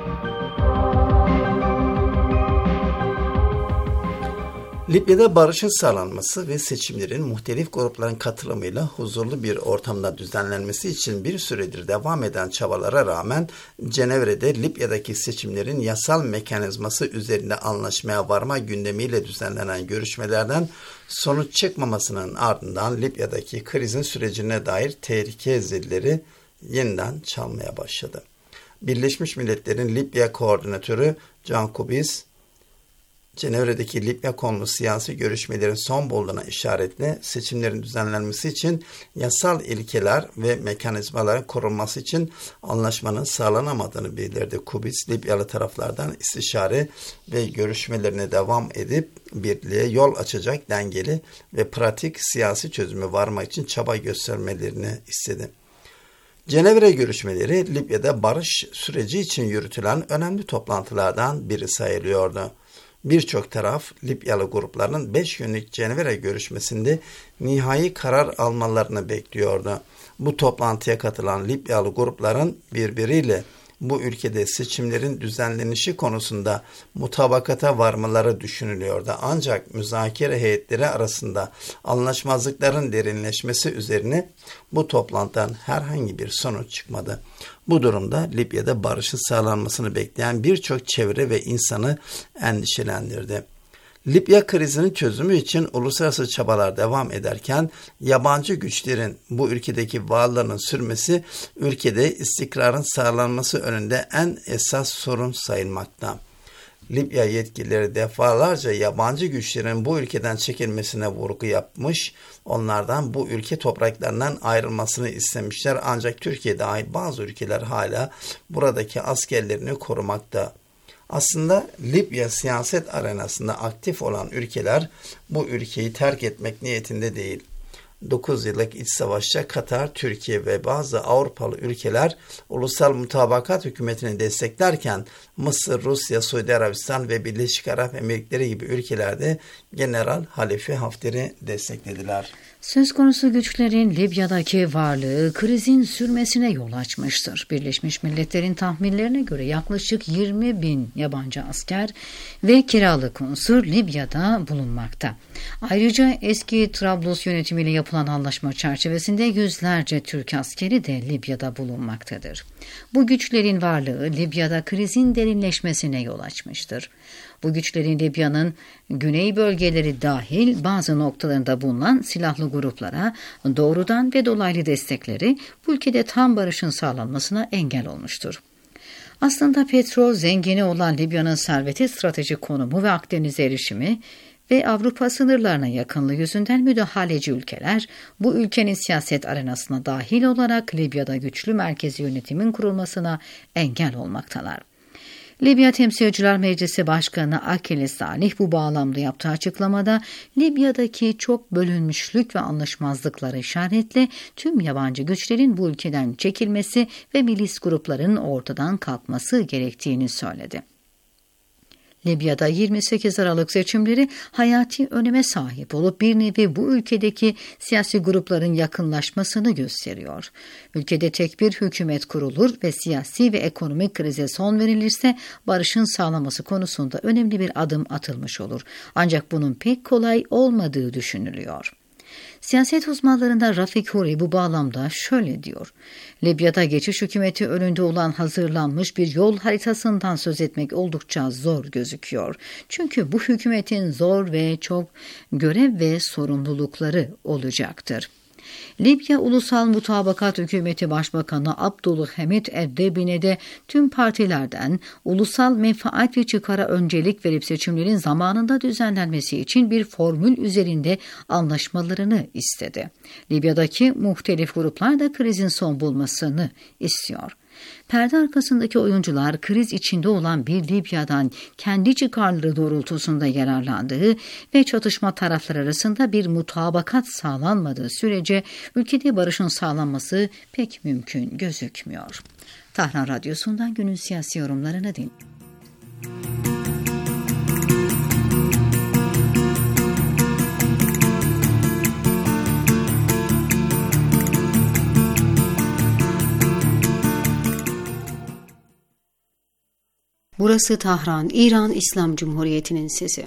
Libya'da barışın sağlanması ve seçimlerin muhtelif grupların katılımıyla huzurlu bir ortamda düzenlenmesi için bir süredir devam eden çabalara rağmen Cenevre'de Libya'daki seçimlerin yasal mekanizması üzerinde anlaşmaya varma gündemiyle düzenlenen görüşmelerden sonuç çıkmamasının ardından Libya'daki krizin sürecine dair tehlike zilleri yeniden çalmaya başladı. Birleşmiş Milletler'in Libya koordinatörü Can Kubis, Cenevre'deki Libya konulu siyasi görüşmelerin son bulduğuna işaretle seçimlerin düzenlenmesi için yasal ilkeler ve mekanizmaların korunması için anlaşmanın sağlanamadığını bildirdi. Kubis, Libyalı taraflardan istişare ve görüşmelerine devam edip birliğe yol açacak dengeli ve pratik siyasi çözüme varmak için çaba göstermelerini istedi. Cenevre görüşmeleri Libya'da barış süreci için yürütülen önemli toplantılardan biri sayılıyordu. Birçok taraf Libyalı grupların 5 günlük Cenevre görüşmesinde nihai karar almalarını bekliyordu. Bu toplantıya katılan Libyalı grupların birbiriyle bu ülkede seçimlerin düzenlenişi konusunda mutabakata varmaları düşünülüyordu. Ancak müzakere heyetleri arasında anlaşmazlıkların derinleşmesi üzerine bu toplantıdan herhangi bir sonuç çıkmadı. Bu durumda Libya'da barışın sağlanmasını bekleyen birçok çevre ve insanı endişelendirdi. Libya krizinin çözümü için uluslararası çabalar devam ederken yabancı güçlerin bu ülkedeki varlığının sürmesi ülkede istikrarın sağlanması önünde en esas sorun sayılmakta. Libya yetkilileri defalarca yabancı güçlerin bu ülkeden çekilmesine vurgu yapmış, onlardan bu ülke topraklarından ayrılmasını istemişler, ancak Türkiye dahil bazı ülkeler hala buradaki askerlerini korumakta. Aslında Libya siyaset arenasında aktif olan ülkeler bu ülkeyi terk etmek niyetinde değil. 9 yıllık iç savaşta Katar, Türkiye ve bazı Avrupalı ülkeler ulusal mutabakat hükümetini desteklerken Mısır, Rusya, Suudi Arabistan ve Birleşik Arap Emirlikleri gibi ülkelerde General Halife Hafter'i desteklediler. Söz konusu güçlerin Libya'daki varlığı krizin sürmesine yol açmıştır. Birleşmiş Milletler'in tahminlerine göre yaklaşık 20.000 yabancı asker ve kiralık unsur Libya'da bulunmakta. Ayrıca eski Trablus yönetimiyle yapılan anlaşma çerçevesinde yüzlerce Türk askeri de Libya'da bulunmaktadır. Bu güçlerin varlığı Libya'da krizin derinleşmesine yol açmıştır. Bu güçlerin Libya'nın güney bölgeleri dahil bazı noktalarında bulunan silahlı gruplara doğrudan ve dolaylı destekleri bu ülkede tam barışın sağlanmasına engel olmuştur. Aslında petrol zengini olan Libya'nın serveti, stratejik konumu ve Akdeniz'e erişimi ve Avrupa sınırlarına yakınlığı yüzünden müdahaleci ülkeler bu ülkenin siyaset arenasına dahil olarak Libya'da güçlü merkezi yönetimin kurulmasına engel olmaktalar. Libya Temsilciler Meclisi Başkanı Akile Salih bu bağlamda yaptığı açıklamada Libya'daki çok bölünmüşlük ve anlaşmazlıkları işaretle tüm yabancı güçlerin bu ülkeden çekilmesi ve milis grupların ortadan kalkması gerektiğini söyledi. Libya'da 28 Aralık seçimleri hayati öneme sahip olup bir nevi bu ülkedeki siyasi grupların yakınlaşmasını gösteriyor. Ülkede tek bir hükümet kurulur ve siyasi ve ekonomik krize son verilirse barışın sağlanması konusunda önemli bir adım atılmış olur. Ancak bunun pek kolay olmadığı düşünülüyor. Siyaset uzmanlarından Rafik Huri bu bağlamda şöyle diyor. Libya'da geçiş hükümeti önünde olan hazırlanmış bir yol haritasından söz etmek oldukça zor gözüküyor. Çünkü bu hükümetin zor ve çok görev ve sorumlulukları olacaktır. Libya Ulusal Mutabakat Hükümeti Başbakanı Abdülhamid Eddebine de tüm partilerden ulusal menfaat ve çıkara öncelik verip seçimlerin zamanında düzenlenmesi için bir formül üzerinde anlaşmalarını istedi. Libya'daki muhtelif gruplar da krizin son bulmasını istiyor. Perde arkasındaki oyuncular kriz içinde olan bir Libya'dan kendi çıkarları doğrultusunda yararlandığı ve çatışma tarafları arasında bir mutabakat sağlanmadığı sürece ülkede barışın sağlanması pek mümkün gözükmüyor. Tahran Radyosu'ndan günün siyasi yorumlarını dinleyin. Burası Tahran, İran İslam Cumhuriyeti'nin sesi.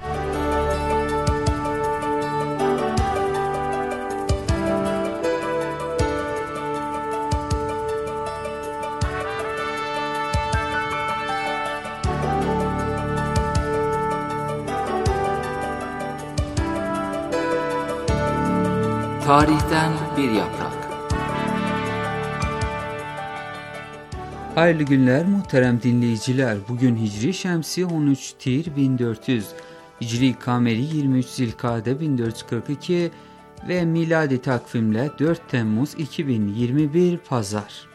Tarihten bir yaprak. Hayırlı günler muhterem dinleyiciler. Bugün Hicri Şemsi 13 Tir 1400, Hicri Kameri 23 Zilkade 1442 ve miladi takvimle 4 Temmuz 2021 Pazar.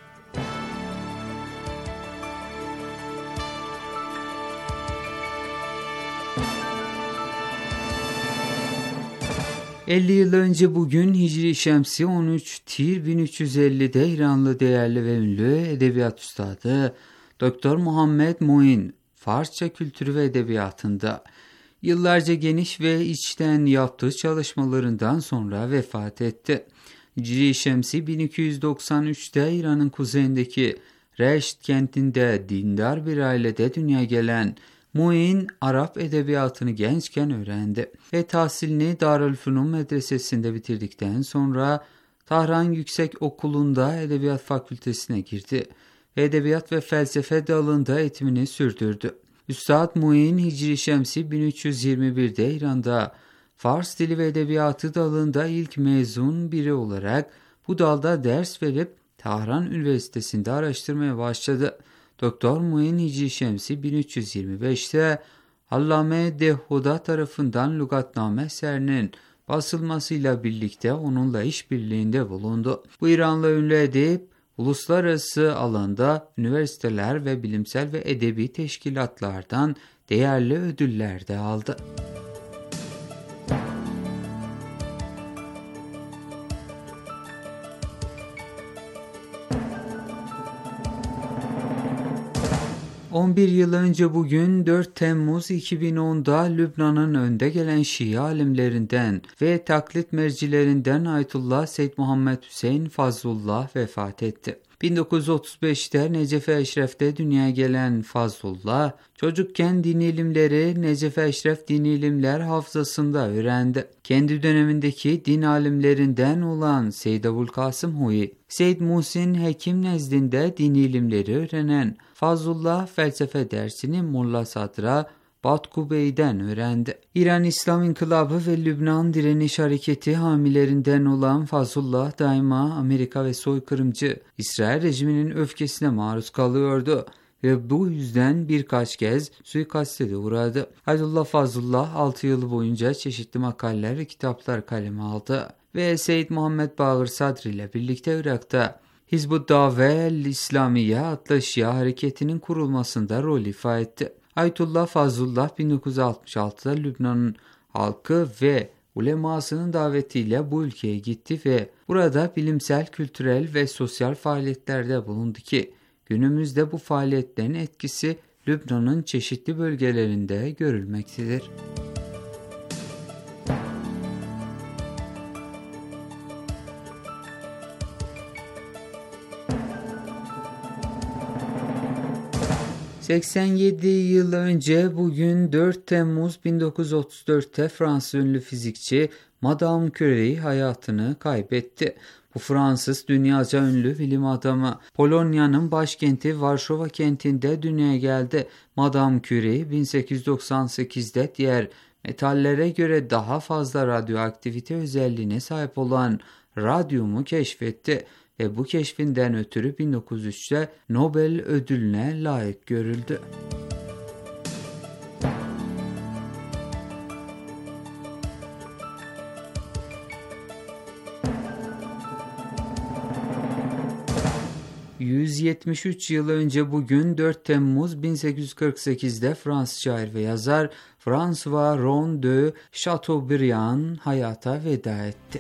...50 yıl önce bugün Hicri Şemsi 13 Tir 1350'de İranlı değerli ve ünlü edebiyat üstadı Dr. Muhammed Moin, Farsça kültürü ve edebiyatında yıllarca geniş ve içten yaptığı çalışmalarından sonra vefat etti. Hicri Şemsi 1293'te İran'ın kuzeyindeki Reşt kentinde dindar bir ailede dünyaya gelen Moin, Arap edebiyatını gençken öğrendi ve tahsilini Darülfünun Medresesi'nde bitirdikten sonra Tahran Yüksek Okulu'nda Edebiyat Fakültesine girdi ve edebiyat ve felsefe dalında eğitimini sürdürdü. Üstad Moin, Hicri Şemsi 1321'de İran'da Fars dili ve edebiyatı dalında ilk mezun biri olarak bu dalda ders verip Tahran Üniversitesi'nde araştırmaya başladı. Doktor Moin Hicri Şemsi 1325'te Allame Dehuda tarafından Lügatname eserinin basılmasıyla birlikte onunla işbirliğinde bulundu. Bu İranlı ünlü edip uluslararası alanda üniversiteler ve bilimsel ve edebi teşkilatlardan değerli ödüller de aldı. 11 yıl önce bugün 4 Temmuz 2010'da Lübnan'ın önde gelen Şii alimlerinden ve taklit mercilerinden Ayetullah Seyyid Muhammed Hüseyin Fazlullah vefat etti. 1935'te Necefe Eşref'te dünyaya gelen Fazlullah, çocukken dini ilimleri Necefe Eşref Dini İlimler Hafızası'nda öğrendi. Kendi dönemindeki din alimlerinden olan Seyyid Abulkasım Huyi, Seyyid Muhsin Hekim nezdinde dini ilimleri öğrenen Fazlullah felsefe dersini Molla Sadra Batku Bey'den öğrendi. İran İslam İnkılabı ve Lübnan Direniş Hareketi hamilerinden olan Fazlullah daima Amerika ve soykırımcı İsrail rejiminin öfkesine maruz kalıyordu ve bu yüzden birkaç kez suikaste de uğradı. Ayetullah Fazlullah 6 yıl boyunca çeşitli makaleler ve kitaplar kaleme aldı ve Seyyid Muhammed Baqir Sadr ile birlikte Irak'ta Hizb-ı Davel İslamiye adlı Şia hareketinin kurulmasında rol ifade etti. Ayetullah Fazlullah 1966'da Lübnan'ın halkı ve ulemasının davetiyle bu ülkeye gitti ve burada bilimsel, kültürel ve sosyal faaliyetlerde bulundu ki günümüzde bu faaliyetlerin etkisi Lübnan'ın çeşitli bölgelerinde görülmektedir. ...87 yıl önce bugün 4 Temmuz 1934'te Fransız ünlü fizikçi Madame Curie hayatını kaybetti. Bu Fransız dünyaca ünlü bilim adamı Polonya'nın başkenti Varşova kentinde dünyaya geldi. Madame Curie 1898'de diğer metallere göre daha fazla radyoaktivite özelliğine sahip olan radyumu keşfetti ve bu keşfinden ötürü 1903'te Nobel ödülüne layık görüldü. ...173 yıl önce bugün 4 Temmuz 1848'de Fransız şair ve yazar François Ron de Chateaubriand hayata veda etti.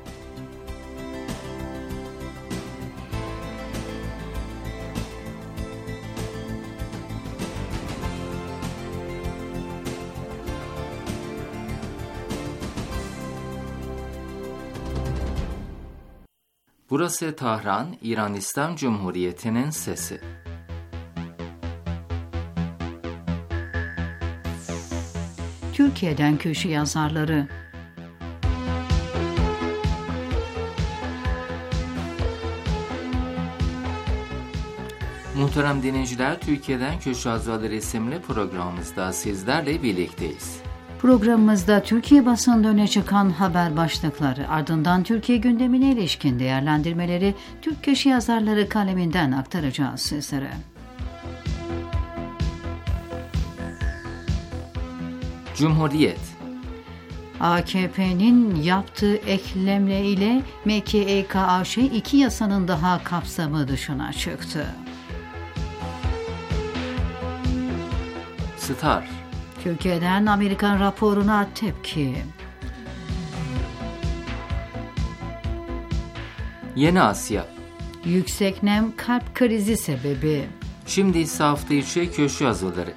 Burası Tahran, İran İslam Cumhuriyeti'nin sesi. Türkiye'den köşe yazarları. Muhterem dinleyiciler, Türkiye'den Köşe Yazarları isimli programımızda sizlerle birlikteyiz. Programımızda Türkiye basında öne çıkan haber başlıkları, ardından Türkiye gündemine ilişkin değerlendirmeleri Türk köşe yazarları kaleminden aktaracağız sizlere. Cumhuriyet. AKP'nin yaptığı eklemle ile MKYK-AŞ 2 yasanın daha kapsamı dışına çıktı. Star. Türkiye'den Amerikan raporuna tepki. Yeni Asya. Yüksek nem kalp krizi sebebi. Şimdi ise hafta içi köşe yazıları.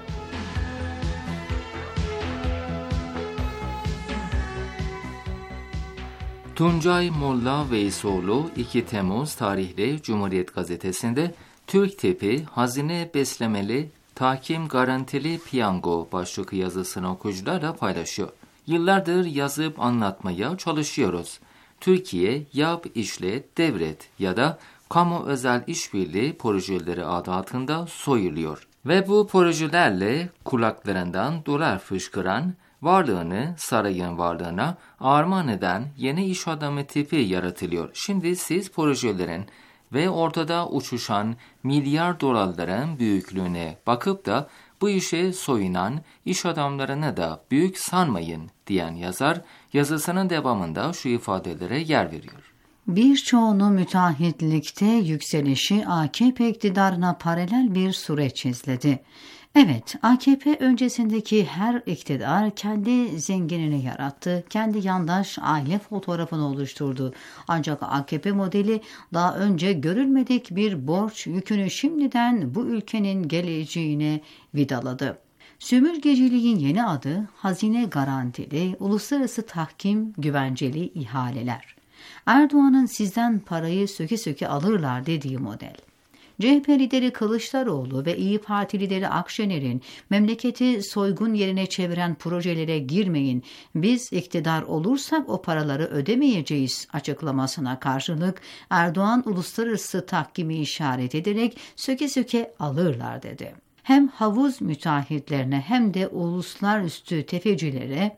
Tuncay Molla Veysoğlu 2 Temmuz tarihli Cumhuriyet Gazetesi'nde Türk tipi hazine beslemeli tahkim garantili piyango başlıklı yazısını okuyucularla paylaşıyor. Yıllardır yazıp anlatmaya çalışıyoruz. Türkiye yap, işlet, devret ya da kamu özel işbirliği projeleri adı altında soyuluyor. Ve bu projelerle kulaklarından dolar fışkıran, varlığını sarayın varlığına armağan eden yeni iş adamı tipi yaratılıyor. Şimdi siz projelerin ve ortada uçuşan milyar dolarların büyüklüğüne bakıp da bu işe soyunan iş adamlarını da büyük sanmayın diyen yazar yazısının devamında şu ifadelere yer veriyor. Birçoğunu müteahhitlikte yükselişi AKP iktidarına paralel bir süreç izledi. Evet, AKP öncesindeki her iktidar kendi zenginini yarattı, kendi yandaş aile fotoğrafını oluşturdu. Ancak AKP modeli daha önce görülmedik bir borç yükünü şimdiden bu ülkenin geleceğine vidaladı. Sömürgeciliğin yeni adı hazine garantili, uluslararası tahkim güvenceli ihaleler. Erdoğan'ın sizden parayı söke söke alırlar dediği model. CHP lideri Kılıçdaroğlu ve İYİ Parti lideri Akşener'in memleketi soygun yerine çeviren projelere girmeyin, biz iktidar olursak o paraları ödemeyeceğiz açıklamasına karşılık Erdoğan uluslararası tahkimi işaret ederek söke söke alırlar dedi. Hem havuz müteahhitlerine hem de uluslararası tefecilere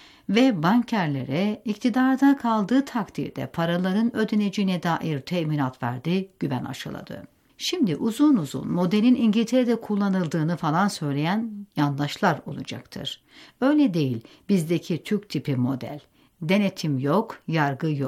ve bankerlere iktidarda kaldığı takdirde paraların ödeneceğine dair teminat verdi, güven aşıladı. Şimdi uzun uzun modelin İngiltere'de kullanıldığını falan söyleyen yandaşlar olacaktır. Öyle değil bizdeki Türk tipi model. Denetim yok, yargı yok.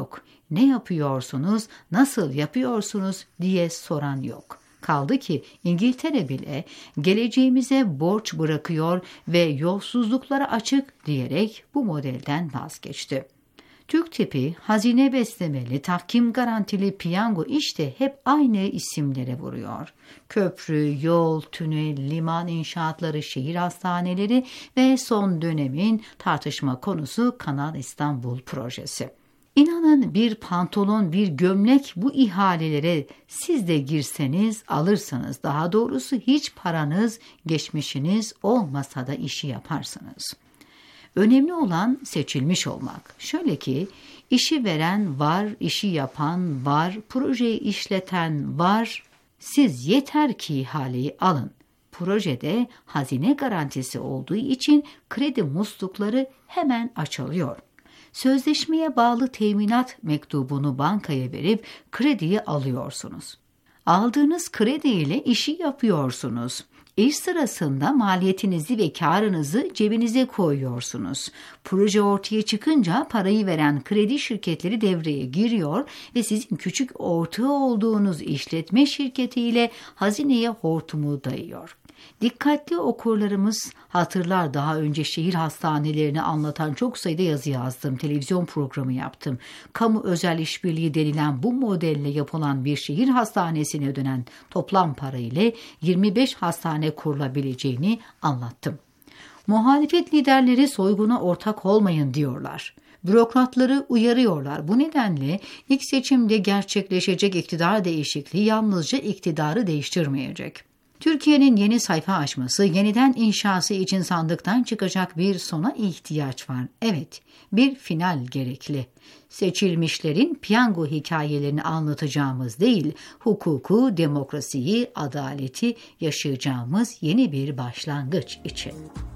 ne yapıyorsunuz, nasıl yapıyorsunuz diye soran yok. Kaldı ki İngiltere bile geleceğimize borç bırakıyor ve yolsuzluklara açık diyerek bu modelden vazgeçti. Türk tipi, hazine beslemeli, tahkim garantili piyango işte hep aynı isimlere vuruyor. Köprü, yol, tünel, liman inşaatları, şehir hastaneleri ve son dönemin tartışma konusu Kanal İstanbul projesi. İnanın bir pantolon, bir gömlek bu ihalelere siz de girseniz alırsanız, daha doğrusu hiç paranız, geçmişiniz olmasa da işi yaparsınız. Önemli olan seçilmiş olmak. Şöyle ki işi veren var, işi yapan var, projeyi işleten var. Siz yeter ki ihaleyi alın. Projede hazine garantisi olduğu için kredi muslukları hemen açılıyor. Sözleşmeye bağlı teminat mektubunu bankaya verip krediyi alıyorsunuz. Aldığınız krediyle işi yapıyorsunuz. İş sırasında maliyetinizi ve karınızı cebinize koyuyorsunuz. Proje ortaya çıkınca parayı veren kredi şirketleri devreye giriyor ve sizin küçük ortağı olduğunuz işletme şirketiyle hazineye hortumu dayıyor. Dikkatli okurlarımız hatırlar, daha önce şehir hastanelerini anlatan çok sayıda yazı yazdım, televizyon programı yaptım. Kamu özel işbirliği denilen bu modelle yapılan bir şehir hastanesine ödenen toplam para ile 25 hastane kurulabileceğini anlattım. Muhalefet liderleri soyguna ortak olmayın diyorlar. Bürokratları uyarıyorlar. Bu nedenle ilk seçimde gerçekleşecek iktidar değişikliği yalnızca iktidarı değiştirmeyecek. Türkiye'nin yeni sayfa açması, yeniden inşası için sandıktan çıkacak bir sona ihtiyaç var. Evet, bir final gerekli. Seçilmişlerin piyango hikayelerini anlatacağımız değil, hukuku, demokrasiyi, adaleti yaşayacağımız yeni bir başlangıç için.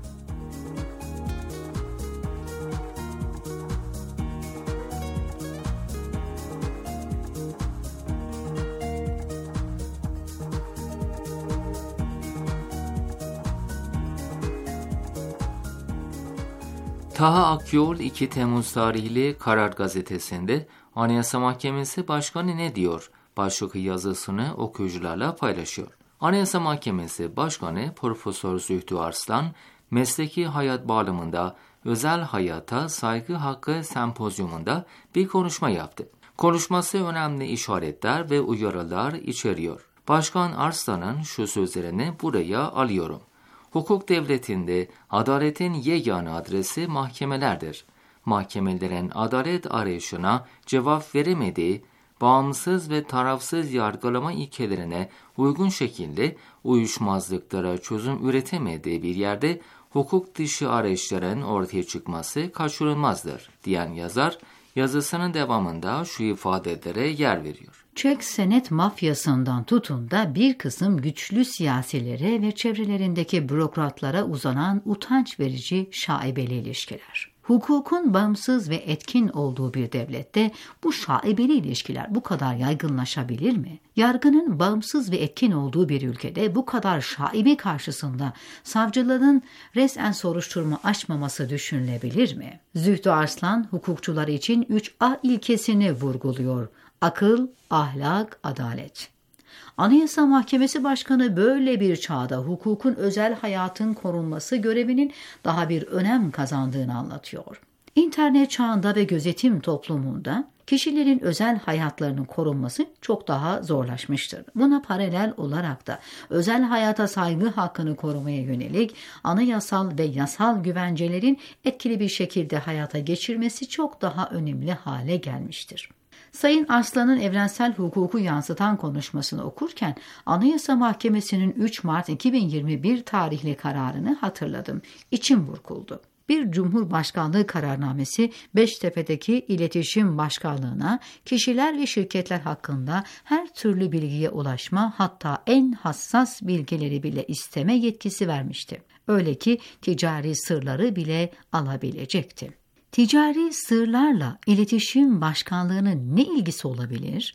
Taha Akyol 2 Temmuz tarihli Karar Gazetesi'nde Anayasa Mahkemesi Başkanı ne diyor başlıklı yazısını okuyucularla paylaşıyor. Anayasa Mahkemesi Başkanı Profesör Zühtü Arslan, mesleki hayat bağlamında özel hayata saygı hakkı sempozyumunda bir konuşma yaptı. Konuşması önemli işaretler ve uyarılar içeriyor. Başkan Arslan'ın şu sözlerini buraya alıyorum. Hukuk devletinde adaletin yegane adresi mahkemelerdir. Mahkemelerin adalet arayışına cevap veremediği, bağımsız ve tarafsız yargılama ilkelerine uygun şekilde uyuşmazlıklara çözüm üretemediği bir yerde hukuk dışı arayışların ortaya çıkması kaçınılmazdır diyen yazar, yazısının devamında şu ifadelere yer veriyor. Çek senet mafyasından tutun da bir kısım güçlü siyasilere ve çevrelerindeki bürokratlara uzanan utanç verici şaibeli ilişkiler. Hukukun bağımsız ve etkin olduğu bir devlette bu şaibeli ilişkiler bu kadar yaygınlaşabilir mi? Yargının bağımsız ve etkin olduğu bir ülkede bu kadar şaibe karşısında savcıların resmen soruşturma açmaması düşünülebilir mi? Zühtü Arslan hukukçular için 3A ilkesini vurguluyor. Akıl, ahlak, adalet. Anayasa Mahkemesi Başkanı böyle bir çağda hukukun özel hayatın korunması görevinin daha bir önem kazandığını anlatıyor. İnternet çağında ve gözetim toplumunda kişilerin özel hayatlarının korunması çok daha zorlaşmıştır. Buna paralel olarak da özel hayata saygı hakkını korumaya yönelik anayasal ve yasal güvencelerin etkili bir şekilde hayata geçirmesi çok daha önemli hale gelmiştir. Sayın Arslan'ın evrensel hukuku yansıtan konuşmasını okurken Anayasa Mahkemesi'nin 3 Mart 2021 tarihli kararını hatırladım. İçim burkuldu. Bir Cumhurbaşkanlığı kararnamesi Beştepe'deki İletişim Başkanlığı'na kişiler ve şirketler hakkında her türlü bilgiye ulaşma, hatta en hassas bilgileri bile isteme yetkisi vermişti. Öyle ki ticari sırları bile alabilecekti. Ticari sırlarla İletişim Başkanlığı'nın ne ilgisi olabilir?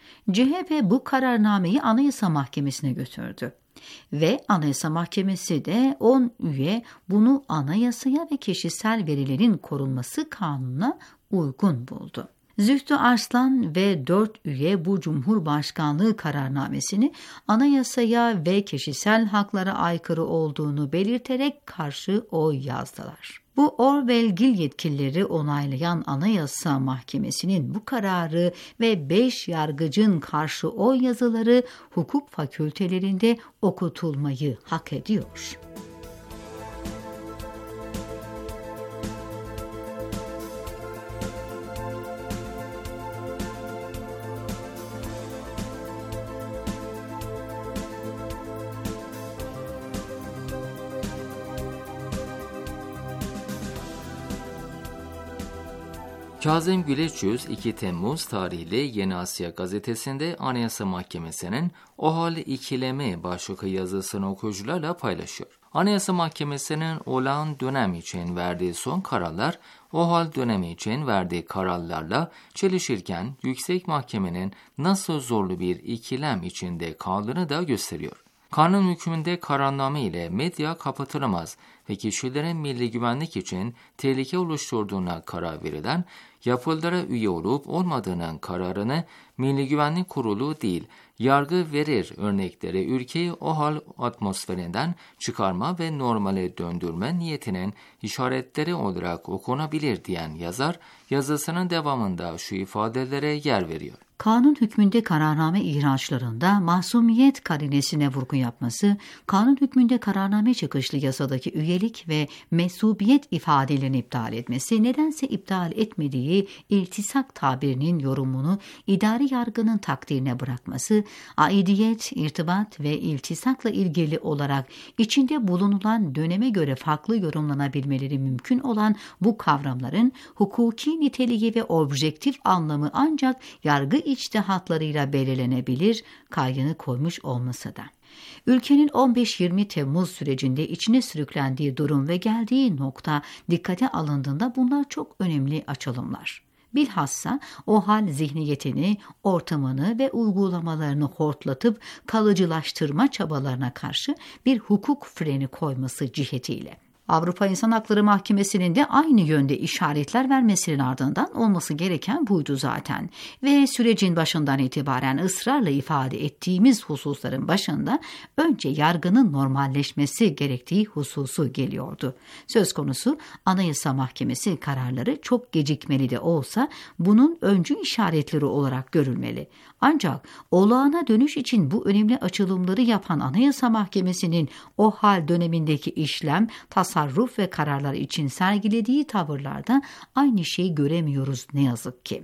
CHP bu kararnameyi Anayasa Mahkemesi'ne götürdü. Ve Anayasa Mahkemesi de 10 üye bunu anayasaya ve kişisel verilerin korunması kanununa uygun buldu. Zühtü Arslan ve 4 üye bu Cumhurbaşkanlığı kararnamesini anayasaya ve kişisel haklara aykırı olduğunu belirterek karşı oy yazdılar. Bu Orwell'gil yetkilileri onaylayan Anayasa Mahkemesi'nin bu kararı ve 5 yargıcın karşı oy yazıları hukuk fakültelerinde okutulmayı hak ediyor. Kazım Güleçyüz 2 Temmuz tarihli Yeni Asya gazetesinde Anayasa Mahkemesi'nin OHAL ikilemi başlıklı yazısını okuyucularla paylaşıyor. Anayasa Mahkemesi'nin olağan dönem için verdiği son kararlar, OHAL dönemi için verdiği kararlarla çelişirken Yüksek Mahkemenin nasıl zorlu bir ikilem içinde kaldığını da gösteriyor. Kanun hükmünde kararname ile medya kapatılamaz ve kişilerin milli güvenlik için tehlike oluşturduğuna karar verilen, yapılara üye olup olmadığının kararını Milli Güvenlik Kurulu değil, yargı verir örnekleri ülkeyi OHAL atmosferinden çıkarma ve normale döndürme niyetinin işaretleri olarak okunabilir diyen yazar, yazısının devamında şu ifadelere yer veriyor. Kanun hükmünde kararname ihraçlarında masumiyet karinesine vurgu yapması, kanun hükmünde kararname çıkışlı yasadaki üyelik ve mensubiyet ifadelerini iptal etmesi, nedense iptal etmediği iltisak tabirinin yorumunu idari yargının takdirine bırakması, aidiyet, irtibat ve iltisakla ilgili olarak içinde bulunulan döneme göre farklı yorumlanabilmeleri mümkün olan bu kavramların hukuki niteliği ve objektif anlamı ancak yargı içtihatlarıyla belirlenebilir, kaydını koymuş olmasa da. Ülkenin 15-20 Temmuz sürecinde içine sürüklendiği durum ve geldiği nokta dikkate alındığında bunlar çok önemli açılımlar. Bilhassa OHAL zihniyetini, ortamını ve uygulamalarını hortlatıp kalıcılaştırma çabalarına karşı bir hukuk freni koyması cihetiyle. Avrupa İnsan Hakları Mahkemesi'nin de aynı yönde işaretler vermesinin ardından olması gereken buydu zaten. Ve sürecin başından itibaren ısrarla ifade ettiğimiz hususların başında önce yargının normalleşmesi gerektiği hususu geliyordu. Söz konusu Anayasa Mahkemesi kararları çok gecikmeli de olsa bunun öncü işaretleri olarak görülmeli. Ancak olağana dönüş için bu önemli açılımları yapan Anayasa Mahkemesi'nin OHAL dönemindeki işlem, tasarruf ve kararlar için sergilediği tavırlarda aynı şeyi göremiyoruz ne yazık ki.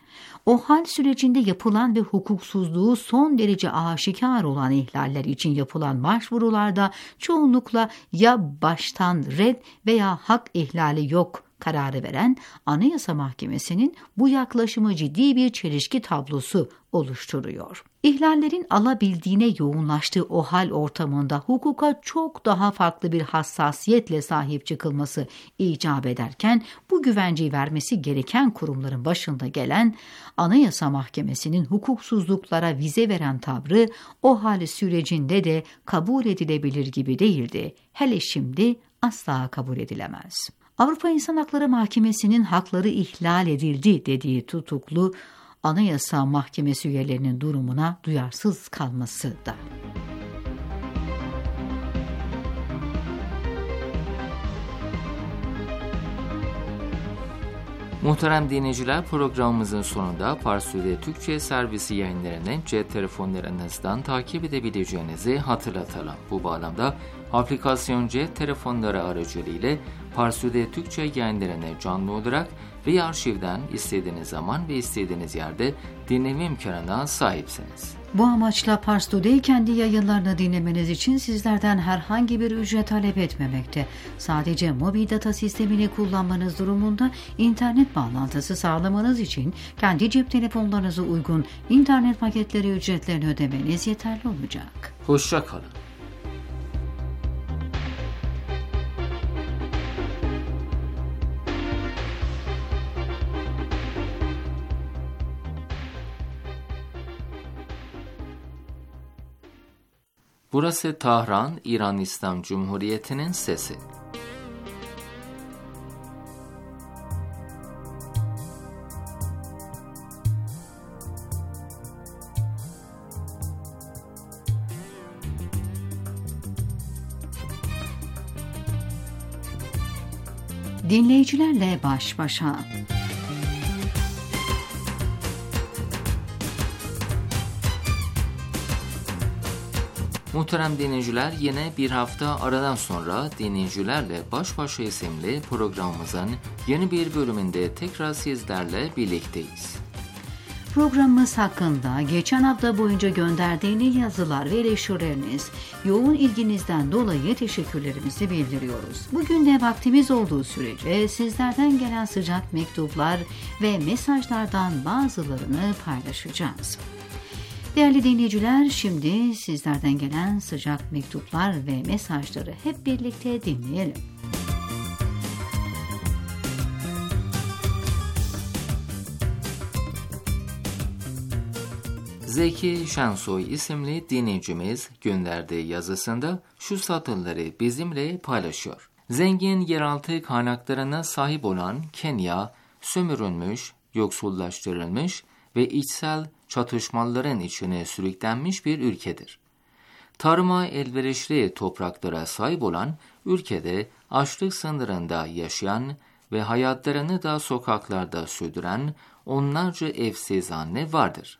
OHAL sürecinde yapılan ve hukuksuzluğu son derece aşikar olan ihlaller için yapılan başvurularda çoğunlukla ya baştan red veya hak ihlali yok kararı veren Anayasa Mahkemesi'nin bu yaklaşımı ciddi bir çelişki tablosu oluşturuyor. İhlallerin alabildiğine yoğunlaştığı OHAL ortamında hukuka çok daha farklı bir hassasiyetle sahip çıkılması icap ederken bu güvenceyi vermesi gereken kurumların başında gelen Anayasa Mahkemesi'nin hukuksuzluklara vize veren tavrı OHAL sürecinde de kabul edilebilir gibi değildi. Hele şimdi asla kabul edilemez. Avrupa İnsan Hakları Mahkemesi'nin hakları ihlal edildi dediği tutuklu Anayasa Mahkemesi üyelerinin durumuna duyarsız kalması da. Muhterem dinleyiciler, programımızın sonunda Parsude Türkçe servisi yayınlarını cep telefonlarınızdan takip edebileceğinizi hatırlatalım. Bu bağlamda aplikasyon cep telefonları aracılığıyla Parsude Türkçe yayınlarını canlı olarak ve arşivden istediğiniz zaman ve istediğiniz yerde dinleme imkanına sahipsiniz. Bu amaçla Pars Today kendi yayınlarını dinlemeniz için sizlerden herhangi bir ücret talep etmemekte. Sadece mobil data sistemini kullanmanız durumunda internet bağlantısı sağlamanız için kendi cep telefonlarınıza uygun internet paketleri ücretlerini ödemeniz yeterli olacak. Hoşça kalın. Burası Tahran, İran İslam Cumhuriyeti'nin sesi. Dinleyicilerle baş başa. Muhterem dinleyiciler, yine bir hafta aradan sonra Dinleyicilerle Baş Başa isimli programımızın yeni bir bölümünde tekrar sizlerle birlikteyiz. Programımız hakkında geçen hafta boyunca gönderdiğiniz yazılar ve eleştirileriniz, yoğun ilginizden dolayı teşekkürlerimizi bildiriyoruz. Bugün de vaktimiz olduğu sürece sizlerden gelen sıcak mektuplar ve mesajlardan bazılarını paylaşacağız. Değerli dinleyiciler, şimdi sizlerden gelen sıcak mektuplar ve mesajları hep birlikte dinleyelim. Zeki Şensoy isimli dinleyicimiz gönderdiği yazısında şu satırları bizimle paylaşıyor. Zengin yeraltı kaynaklarına sahip olan Kenya, sömürülmüş, yoksullaştırılmış ve içsel çatışmaların içine sürüklenmiş bir ülkedir. Tarıma elverişli topraklara sahip olan ülkede açlık sınırında yaşayan ve hayatlarını da sokaklarda sürdüren onlarca evsiz anne vardır.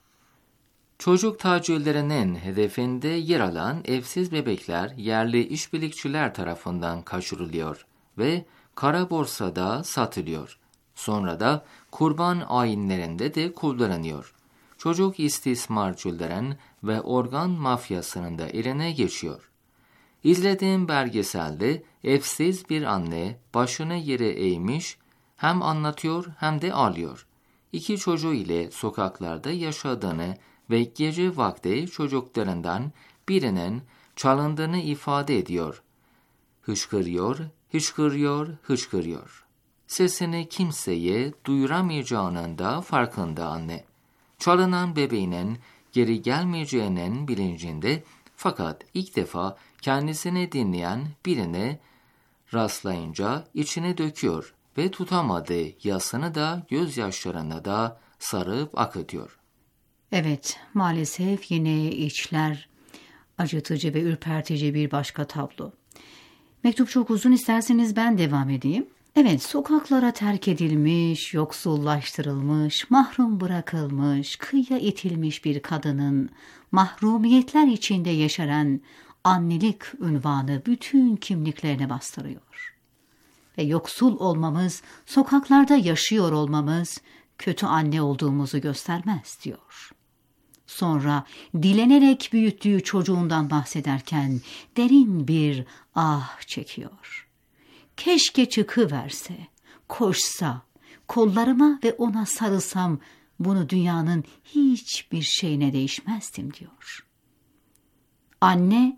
Çocuk tacirlerinin hedefinde yer alan evsiz bebekler yerli işbirlikçiler tarafından kaçırılıyor ve kara borsada satılıyor. Sonra da kurban ayinlerinde de kullanılıyor. Çocuk istismarcıların ve organ mafyasının da eline geçiyor. İzlediğim belgeselde evsiz bir anne başını yere eğmiş, hem anlatıyor hem de ağlıyor. 2 çocuğu ile sokaklarda yaşadığını ve gece vakti çocuklarından birinin çalındığını ifade ediyor. Hıçkırıyor, hıçkırıyor, hıçkırıyor. Sesini kimseye duyuramayacağının da farkında anne. Çalınan bebeğinin geri gelmeyeceğinin bilincinde, fakat ilk defa kendisini dinleyen birine rastlayınca içine döküyor ve tutamadığı yasını da gözyaşlarına da sarıp akıtıyor. Evet, maalesef yine içler acıtıcı ve ürpertici bir başka tablo. Mektup çok uzun, isterseniz ben devam edeyim. Evet, sokaklara terk edilmiş, yoksullaştırılmış, mahrum bırakılmış, kıyıya itilmiş bir kadının mahrumiyetler içinde yeşeren annelik unvanı bütün kimliklerine bastırıyor. Ve yoksul olmamız, sokaklarda yaşıyor olmamız, kötü anne olduğumuzu göstermez diyor. Sonra dilenerek büyüttüğü çocuğundan bahsederken derin bir ah çekiyor. Keşke çıkıverse, koşsa, kollarıma ve ona sarılsam, bunu dünyanın hiçbir şeyine değişmezdim diyor. Anne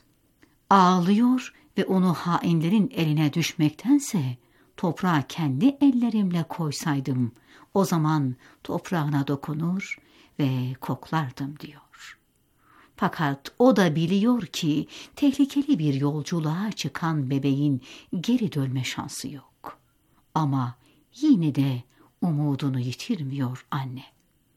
ağlıyor ve onu hainlerin eline düşmektense toprağa kendi ellerimle koysaydım, o zaman toprağına dokunur ve koklardım diyor. Fakat o da biliyor ki tehlikeli bir yolculuğa çıkan bebeğin geri dönme şansı yok. Ama yine de umudunu yitirmiyor anne.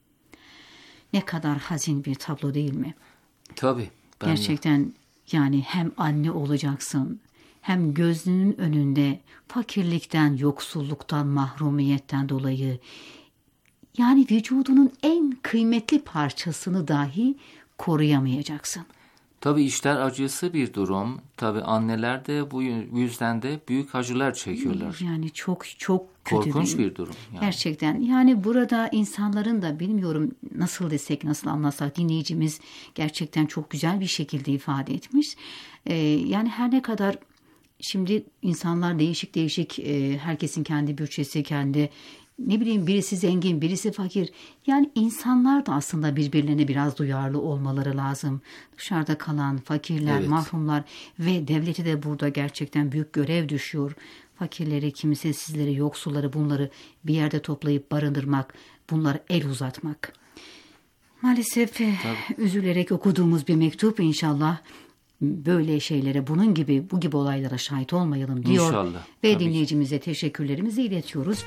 Ne kadar hazin bir tablo değil mi? Tabii. Gerçekten yani hem anne olacaksın, hem gözünün önünde fakirlikten, yoksulluktan, mahrumiyetten dolayı, yani vücudunun en kıymetli parçasını dahi koruyamayacaksın. Tabii işler acısı bir durum. Tabii anneler de bu yüzden de büyük acılar çekiyorlar. Yani çok kötü. Korkunç bir durum. Yani. Gerçekten. Yani burada insanların da bilmiyorum nasıl desek, nasıl anlatsak, dinleyicimiz gerçekten çok güzel bir şekilde ifade etmiş. Yani her ne kadar şimdi insanlar değişik herkesin kendi bütçesi, kendi birisi zengin, birisi fakir. Yani insanlar da aslında birbirlerine biraz duyarlı olmaları lazım. Dışarıda kalan fakirler, evet, mahrumlar ve devlete de burada gerçekten büyük görev düşüyor. Fakirleri, kimsesizleri, yoksulları, bunları bir yerde toplayıp barındırmak, bunlara el uzatmak. Maalesef üzülerek okuduğumuz bir mektup. İnşallah böyle şeylere, bu gibi olaylara şahit olmayalım diyor. İnşallah. Ve tabii dinleyicimize teşekkürlerimizi iletiyoruz.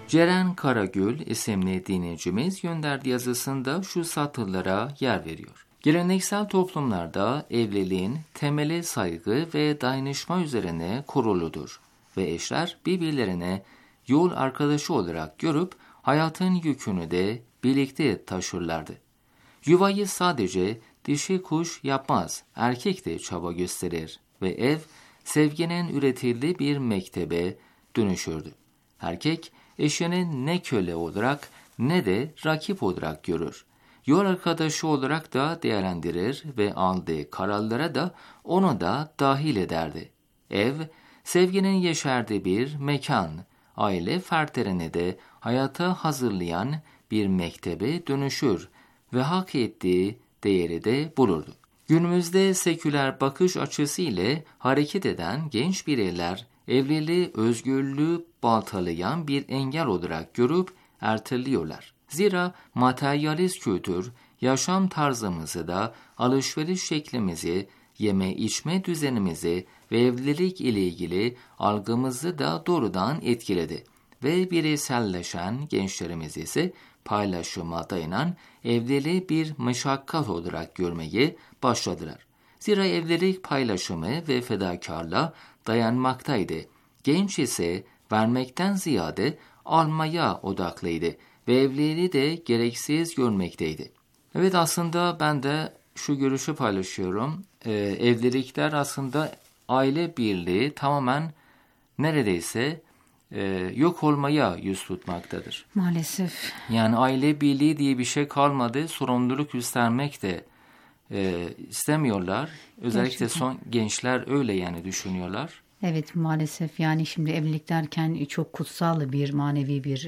Ceren Karagül isimli dinleyicimiz gönderdiği yazısında şu satırlara yer veriyor. Geleneksel toplumlarda evliliğin temeli saygı ve dayanışma üzerine kuruludur ve eşler birbirlerine yol arkadaşı olarak görüp hayatın yükünü de birlikte taşırlardı. Yuvayı sadece dişi kuş yapmaz, erkek de çaba gösterir ve ev sevginin üretildiği bir mektebe dönüşürdü. Erkek eşini ne köle olarak ne de rakip olarak görür. Yol arkadaşı olarak da değerlendirir ve aldığı kararlara da onu da dahil ederdi. Ev, sevginin yeşerdiği bir mekan, aile fertlerini de hayata hazırlayan bir mektebe dönüşür ve hak ettiği değeri de bulurdu. Günümüzde seküler bakış açısı ile hareket eden genç bireyler, evliliği özgürlüğü baltalayan bir engel olarak görüp erteliyorlar. Zira materyalist kültür, yaşam tarzımızı da alışveriş şeklimizi, yeme içme düzenimizi ve evlilik ile ilgili algımızı da doğrudan etkiledi. Ve bireyselleşen gençlerimiz ise paylaşıma dayanan evliliği bir meşakkat olarak görmeye başladılar. Zira evlilik paylaşımı ve fedakarlığa dayanmaktaydı. Genç ise vermekten ziyade almaya odaklıydı ve evliliği de gereksiz görmekteydi. Evet, aslında ben de şu görüşü paylaşıyorum. Evlilikler aslında aile birliği tamamen neredeyse yok olmaya yüz tutmaktadır. Maalesef. Yani aile birliği diye bir şey kalmadı. Sorumluluk üstlenmek de istemiyorlar. Özellikle Gerçekten. son gençler öyle yani düşünüyorlar. Evet, maalesef. Yani şimdi evlilik derken çok kutsal bir manevi bir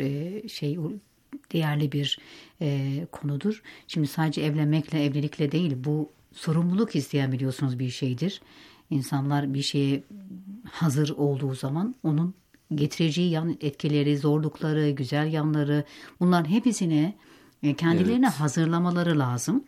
değerli bir konudur. Şimdi sadece evlenmekle, evlilikle değil, bu sorumluluk isteyen biliyorsunuz bir şeydir. İnsanlar bir şeye hazır olduğu zaman onun getireceği yan etkileri, zorlukları, güzel yanları, bunların hepsine kendilerine hazırlamaları lazım.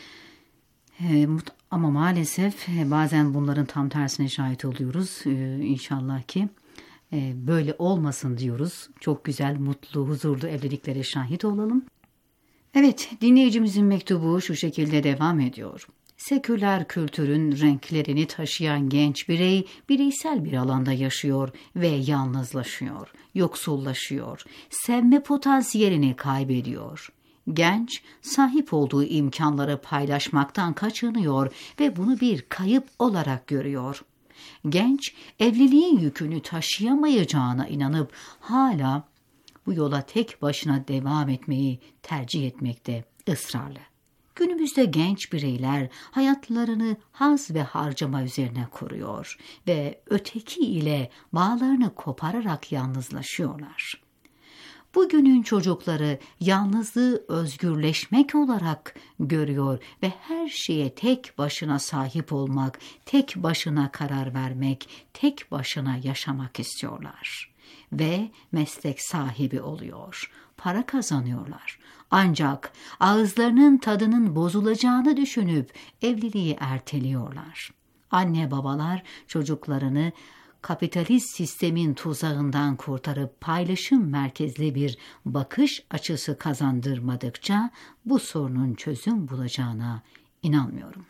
Ama maalesef bazen bunların tam tersine şahit oluyoruz. İnşallah ki böyle olmasın diyoruz. Çok güzel, mutlu, huzurlu evliliklere şahit olalım. Evet, dinleyicimizin mektubu şu şekilde devam ediyor. Seküler kültürün renklerini taşıyan genç birey bireysel bir alanda yaşıyor ve yalnızlaşıyor, yoksullaşıyor, sevme potansiyelini kaybediyor. Genç, sahip olduğu imkanları paylaşmaktan kaçınıyor ve bunu bir kayıp olarak görüyor. Genç, evliliğin yükünü taşıyamayacağına inanıp hala bu yola tek başına devam etmeyi tercih etmekte ısrarlı. Günümüzde genç bireyler hayatlarını haz ve harcama üzerine kuruyor ve öteki ile bağlarını kopararak yalnızlaşıyorlar. Bugünün çocukları yalnızlığı özgürleşmek olarak görüyor ve her şeye tek başına sahip olmak, tek başına karar vermek, tek başına yaşamak istiyorlar. Ve meslek sahibi oluyor, para kazanıyorlar. Ancak ağızlarının tadının bozulacağını düşünüp evliliği erteliyorlar. Anne babalar çocuklarını kapitalist sistemin tuzağından kurtarıp paylaşım merkezli bir bakış açısı kazandırmadıkça bu sorunun çözüm bulacağına inanmıyorum.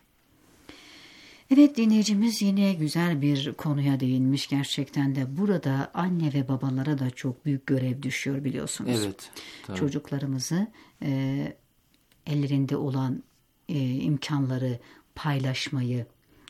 Evet, dinleyicimiz yine güzel bir konuya değinmiş. Gerçekten de burada anne ve babalara da çok büyük görev düşüyor biliyorsunuz. Evet. Tabii. Çocuklarımızı ellerinde olan imkanları paylaşmayı,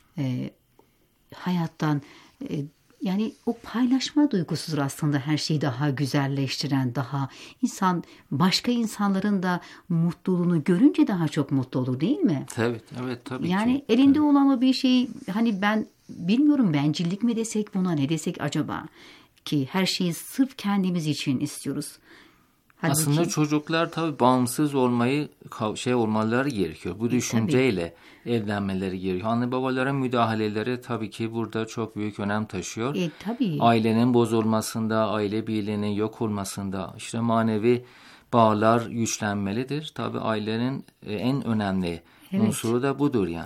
hayattan yani o paylaşma duygusudur aslında her şeyi daha güzelleştiren, daha başka insanların da mutluluğunu görünce daha çok mutlu olur değil mi? Evet, tabii yani ki. elinde olan bir şey, hani ben bilmiyorum, bencillik mi desek, buna ne desek acaba? Ki her şeyi sırf kendimiz için istiyoruz. Aslında çocuklar tabii bağımsız olmaları gerekiyor. Bu düşünceyle evlenmeleri gerekiyor. Anne babaların müdahaleleri tabii ki burada çok büyük önem taşıyor. Tabii. Ailenin bozulmasında, aile birliğinin yok olmasında, işte manevi bağlar güçlenmelidir. Tabii ailenin en önemli unsuru da budur yani.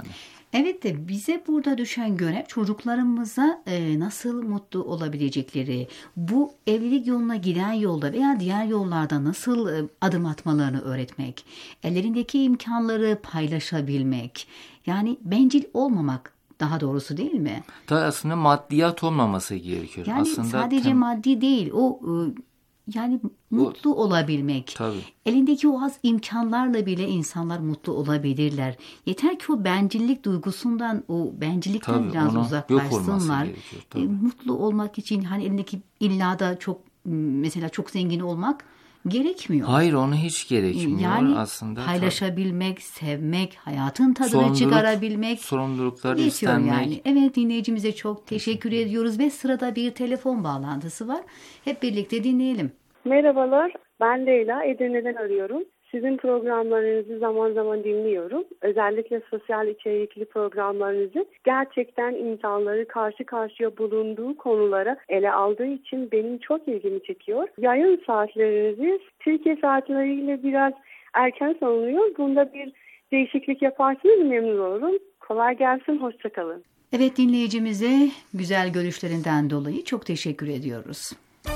Evet de bize burada düşen görev çocuklarımıza nasıl mutlu olabilecekleri, bu evlilik yoluna giden yolda veya diğer yollarda nasıl adım atmalarını öğretmek, ellerindeki imkanları paylaşabilmek, yani bencil olmamak daha doğrusu değil mi? Da aslında maddiyat olmaması gerekiyor. Yani aslında sadece maddi değil, o yani mutlu olabilmek. Tabii. Elindeki o az imkanlarla bile insanlar mutlu olabilirler. Yeter ki o bencillik duygusundan, o bencillikten Tabii, biraz yok uzaklaşsınlar. olması gerekiyor, Mutlu olmak için hani elindeki illa da çok mesela çok zengin olmak gerekmiyor. Hayır, ona hiç gerekmiyor yani aslında. paylaşabilmek, sevmek, hayatın tadını çıkarabilmek. Sorumlulukları yetiyor üstlenmek. yani. Evet, dinleyicimize çok teşekkür ediyoruz ve sırada bir telefon bağlantısı var. Hep birlikte dinleyelim. Merhabalar, ben Leyla, Edirne'den arıyorum. Sizin programlarınızı zaman zaman dinliyorum. Özellikle sosyal içerikli programlarınızı gerçekten insanları karşı karşıya bulunduğu konulara ele aldığı için benim çok ilgimi çekiyor. Yayın saatleriniz Türkiye saatleriyle biraz erken sanılıyor. Bunda bir değişiklik yaparsanız memnun olurum. Kolay gelsin, hoşça kalın. Evet, dinleyicimize güzel görüşlerinden dolayı çok teşekkür ediyoruz.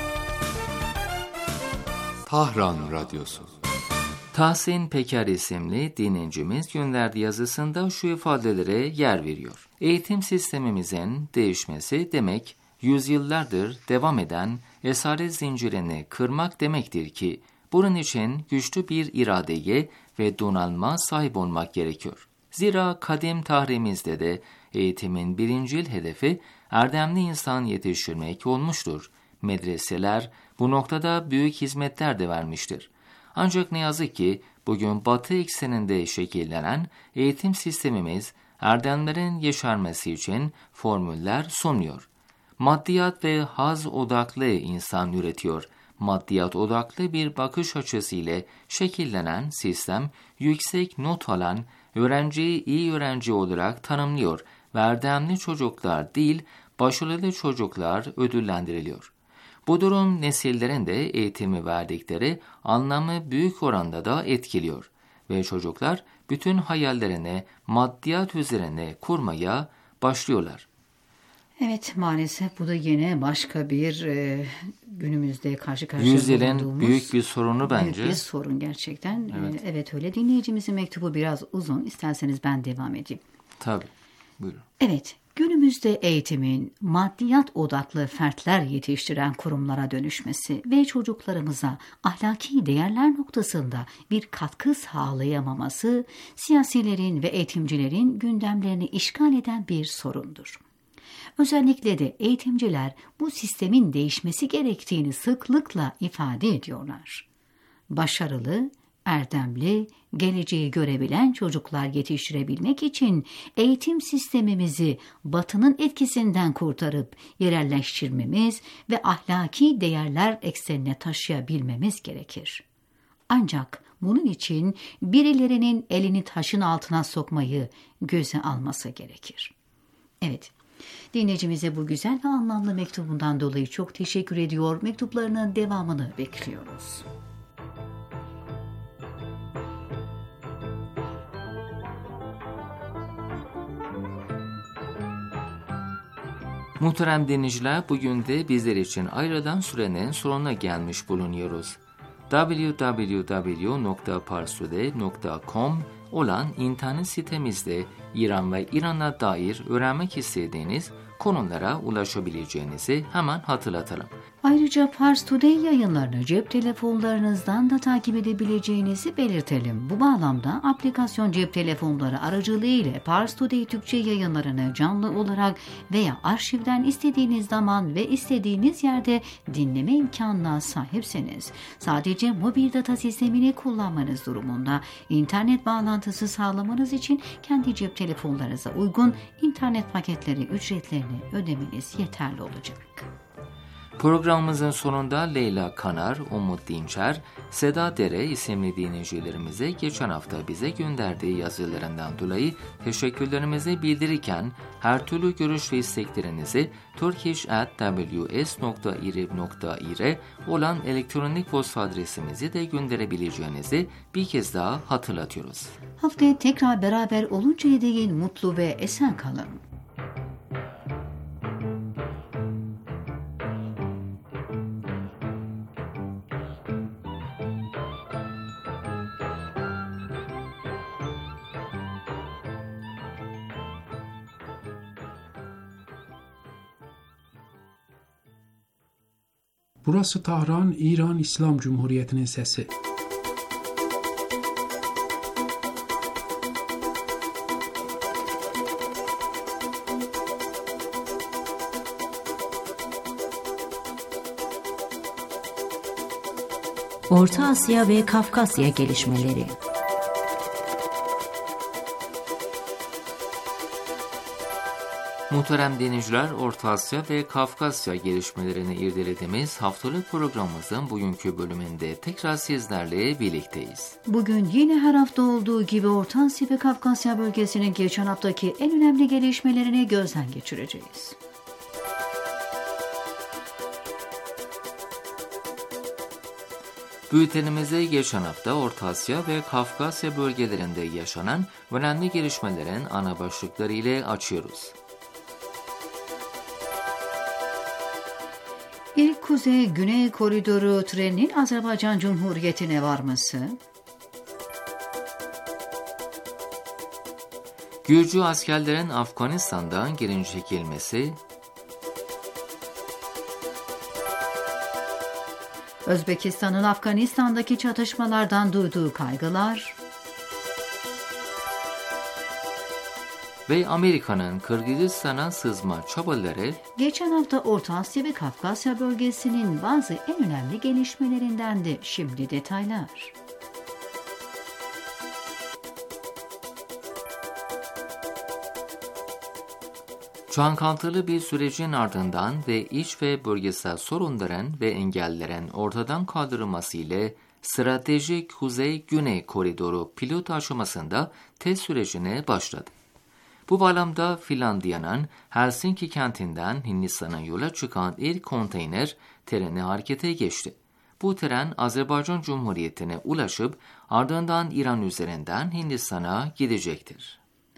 Tahran Radyosu. Tahsin Peker isimli dinleyicimiz gönderdiği yazısında şu ifadelere yer veriyor. Eğitim sistemimizin değişmesi demek, yüzyıllardır devam eden esaret zincirini kırmak demektir ki, bunun için güçlü bir iradeye ve donanma sahip olmak gerekiyor. Zira kadim tarihimizde de eğitimin birincil hedefi erdemli insan yetiştirmek olmuştur. Medreseler bu noktada büyük hizmetler de vermiştir. Ancak ne yazık ki bugün Batı ekseninde şekillenen eğitim sistemimiz erdemlerin yeşermesi için formüller sunuyor. Maddiyat ve haz odaklı insan üretiyor. Maddiyat odaklı bir bakış açısıyla şekillenen sistem yüksek not alan öğrenciyi iyi öğrenci olarak tanımlıyor ve erdemli çocuklar değil, başarılı çocuklar ödüllendiriliyor. Bu durum nesillerin de eğitimi verdikleri anlamı büyük oranda da etkiliyor ve çocuklar bütün hayallerini maddiyat üzerine kurmaya başlıyorlar. Evet, maalesef bu da yine başka bir günümüzde karşı karşıya Yüzyılın büyük bir sorunu bence. Büyük bir sorun gerçekten. Evet öyle. Dinleyicimizin mektubu biraz uzun. İsterseniz ben devam edeyim. Tabii. Buyurun. Evet. Günümüzde eğitimin maddiyat odaklı fertler yetiştiren kurumlara dönüşmesi ve çocuklarımıza ahlaki değerler noktasında bir katkı sağlayamaması siyasilerin ve eğitimcilerin gündemlerini işgal eden bir sorundur. Özellikle de eğitimciler bu sistemin değişmesi gerektiğini sıklıkla ifade ediyorlar. Başarılı, erdemli, geleceği görebilen çocuklar yetiştirebilmek için eğitim sistemimizi Batı'nın etkisinden kurtarıp yerelleştirmemiz ve ahlaki değerler eksenine taşıyabilmemiz gerekir. Ancak bunun için birilerinin elini taşın altına sokmayı göze alması gerekir. Evet, dinleyicimize bu güzel ve anlamlı mektubundan dolayı çok teşekkür ediyor. Mektuplarının devamını bekliyoruz. Muhterem dinleyiciler, bugün de bizler için ayrılan sürenin sonuna gelmiş bulunuyoruz. www.parstoday.com olan internet sitemizde İran ve İran'a dair öğrenmek istediğiniz konulara ulaşabileceğinizi hemen hatırlatalım. Ayrıca Pars Today yayınlarını cep telefonlarınızdan da takip edebileceğinizi belirtelim. Bu bağlamda aplikasyon cep telefonları aracılığıyla Pars Today Türkçe yayınlarını canlı olarak veya arşivden istediğiniz zaman ve istediğiniz yerde dinleme imkanına sahipseniz, sadece mobil data sistemini kullanmanız durumunda internet bağlantısı sağlamanız için kendi cep telefonlarınıza uygun internet paketleri ücretlerini ödemeniz yeterli olacak. Programımızın sonunda Leyla Kanar, Umut Dinçer, Seda Dere isimli dinleyicilerimize geçen hafta bize gönderdiği yazılarından dolayı teşekkürlerimizi bildirirken her türlü görüş ve isteklerinizi turkish@ws.irib.ir olan elektronik posta adresimizi de gönderebileceğinizi bir kez daha hatırlatıyoruz. Haftaya tekrar beraber oluncaya değin mutlu ve esen kalın. Burası Tahran, İran İslam Cumhuriyeti'nin sesi. Orta Asya ve Kafkasya gelişmeleri. Muhterem dinleyiciler, Orta Asya ve Kafkasya gelişmelerini irdelediğimiz haftalık programımızın bugünkü bölümünde tekrar sizlerle birlikteyiz. Bugün yine her hafta olduğu gibi Orta Asya ve Kafkasya bölgesinin geçen haftaki en önemli gelişmelerini gözden geçireceğiz. Bültenimize geçen hafta Orta Asya ve Kafkasya bölgelerinde yaşanan önemli gelişmelerin ana başlıkları ile açıyoruz. İlk Kuzey-Güney Koridoru treninin Azerbaycan Cumhuriyeti'ne varması, Gürcü askerlerin Afganistan'dan geri çekilmesi, Özbekistan'ın Afganistan'daki çatışmalardan duyduğu kaygılar ve Amerika'nın Kırgızistan'a sızma çabaları, geçen hafta Orta Asya ve Kafkasya bölgesinin bazı en önemli gelişmelerindendi. Şimdi detaylar. çalkantılı bir sürecin ardından ve iç ve bölgesel sorunların ve engellerin ortadan kaldırılması ile stratejik Kuzey-Güney Koridoru pilot aşamasında test sürecine başladı. Bu bağlamda Finlandiya'nın Helsinki kentinden Hindistan'a yola çıkan ilk konteyner treni harekete geçti. Bu tren Azerbaycan Cumhuriyeti'ne ulaşıp ardından İran üzerinden Hindistan'a gidecektir.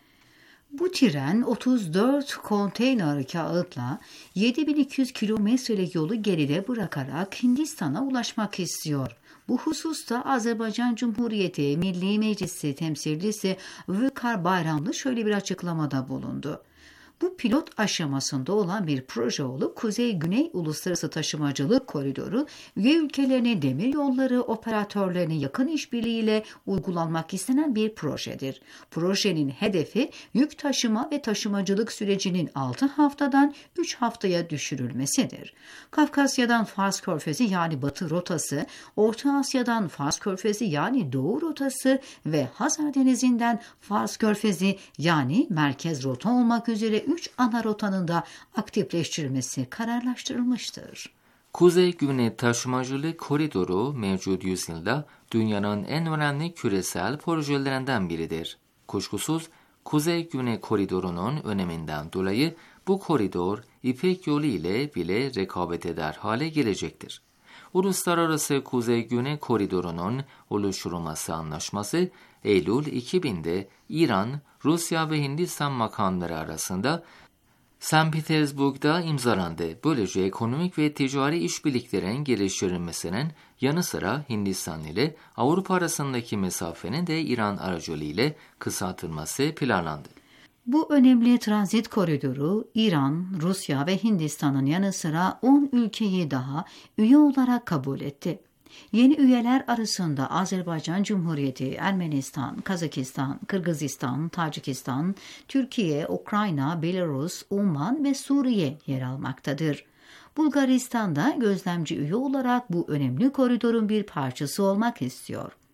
Bu tren 34 konteyner kağıtla 7200 kilometrelik yolu geride bırakarak Hindistan'a ulaşmak istiyor. Bu hususta Azerbaycan Cumhuriyeti Milli Meclisi temsilcisi Vukar Bayramlı şöyle bir açıklamada bulundu. Bu pilot aşamasında olan bir proje olup Kuzey-Güney Uluslararası Taşımacılık Koridoru üye ülkelerine demir yolları operatörlerinin yakın işbirliğiyle uygulanmak istenen bir projedir. Projenin hedefi yük taşıma ve taşımacılık sürecinin 6 haftadan 3 haftaya düşürülmesidir. Kafkasya'dan Fars Körfezi yani Batı rotası, Orta Asya'dan Fars Körfezi yani Doğu rotası ve Hazar Denizi'nden Fars Körfezi yani merkez rota olmak üzere 3 ana rotanın da aktifleştirilmesi kararlaştırılmıştır. Kuzey-Güney Taşımacılık Koridoru mevcut yüzyılda dünyanın en önemli küresel projelerinden biridir. Kuşkusuz Kuzey-Güney Koridoru'nun öneminden dolayı bu koridor İpek Yolu ile bile rekabet eder hale gelecektir. Uluslararası Kuzey-Güney Koridoru'nun oluşturulması anlaşması Eylül 2000'de İran, Rusya ve Hindistan makamları arasında St. Petersburg'da imzalandı. Böylece ekonomik ve ticari işbirliklerin geliştirilmesinin yanı sıra Hindistan ile Avrupa arasındaki mesafenin de İran aracılığıyla kısaltılması planlandı. Bu önemli transit koridoru İran, Rusya ve Hindistan'ın yanı sıra 10 ülkeyi daha üye olarak kabul etti. Yeni üyeler arasında Azerbaycan Cumhuriyeti, Ermenistan, Kazakistan, Kırgızistan, Tacikistan, Türkiye, Ukrayna, Belarus, Oman ve Suriye yer almaktadır. Bulgaristan da gözlemci üye olarak bu önemli koridorun bir parçası olmak istiyor.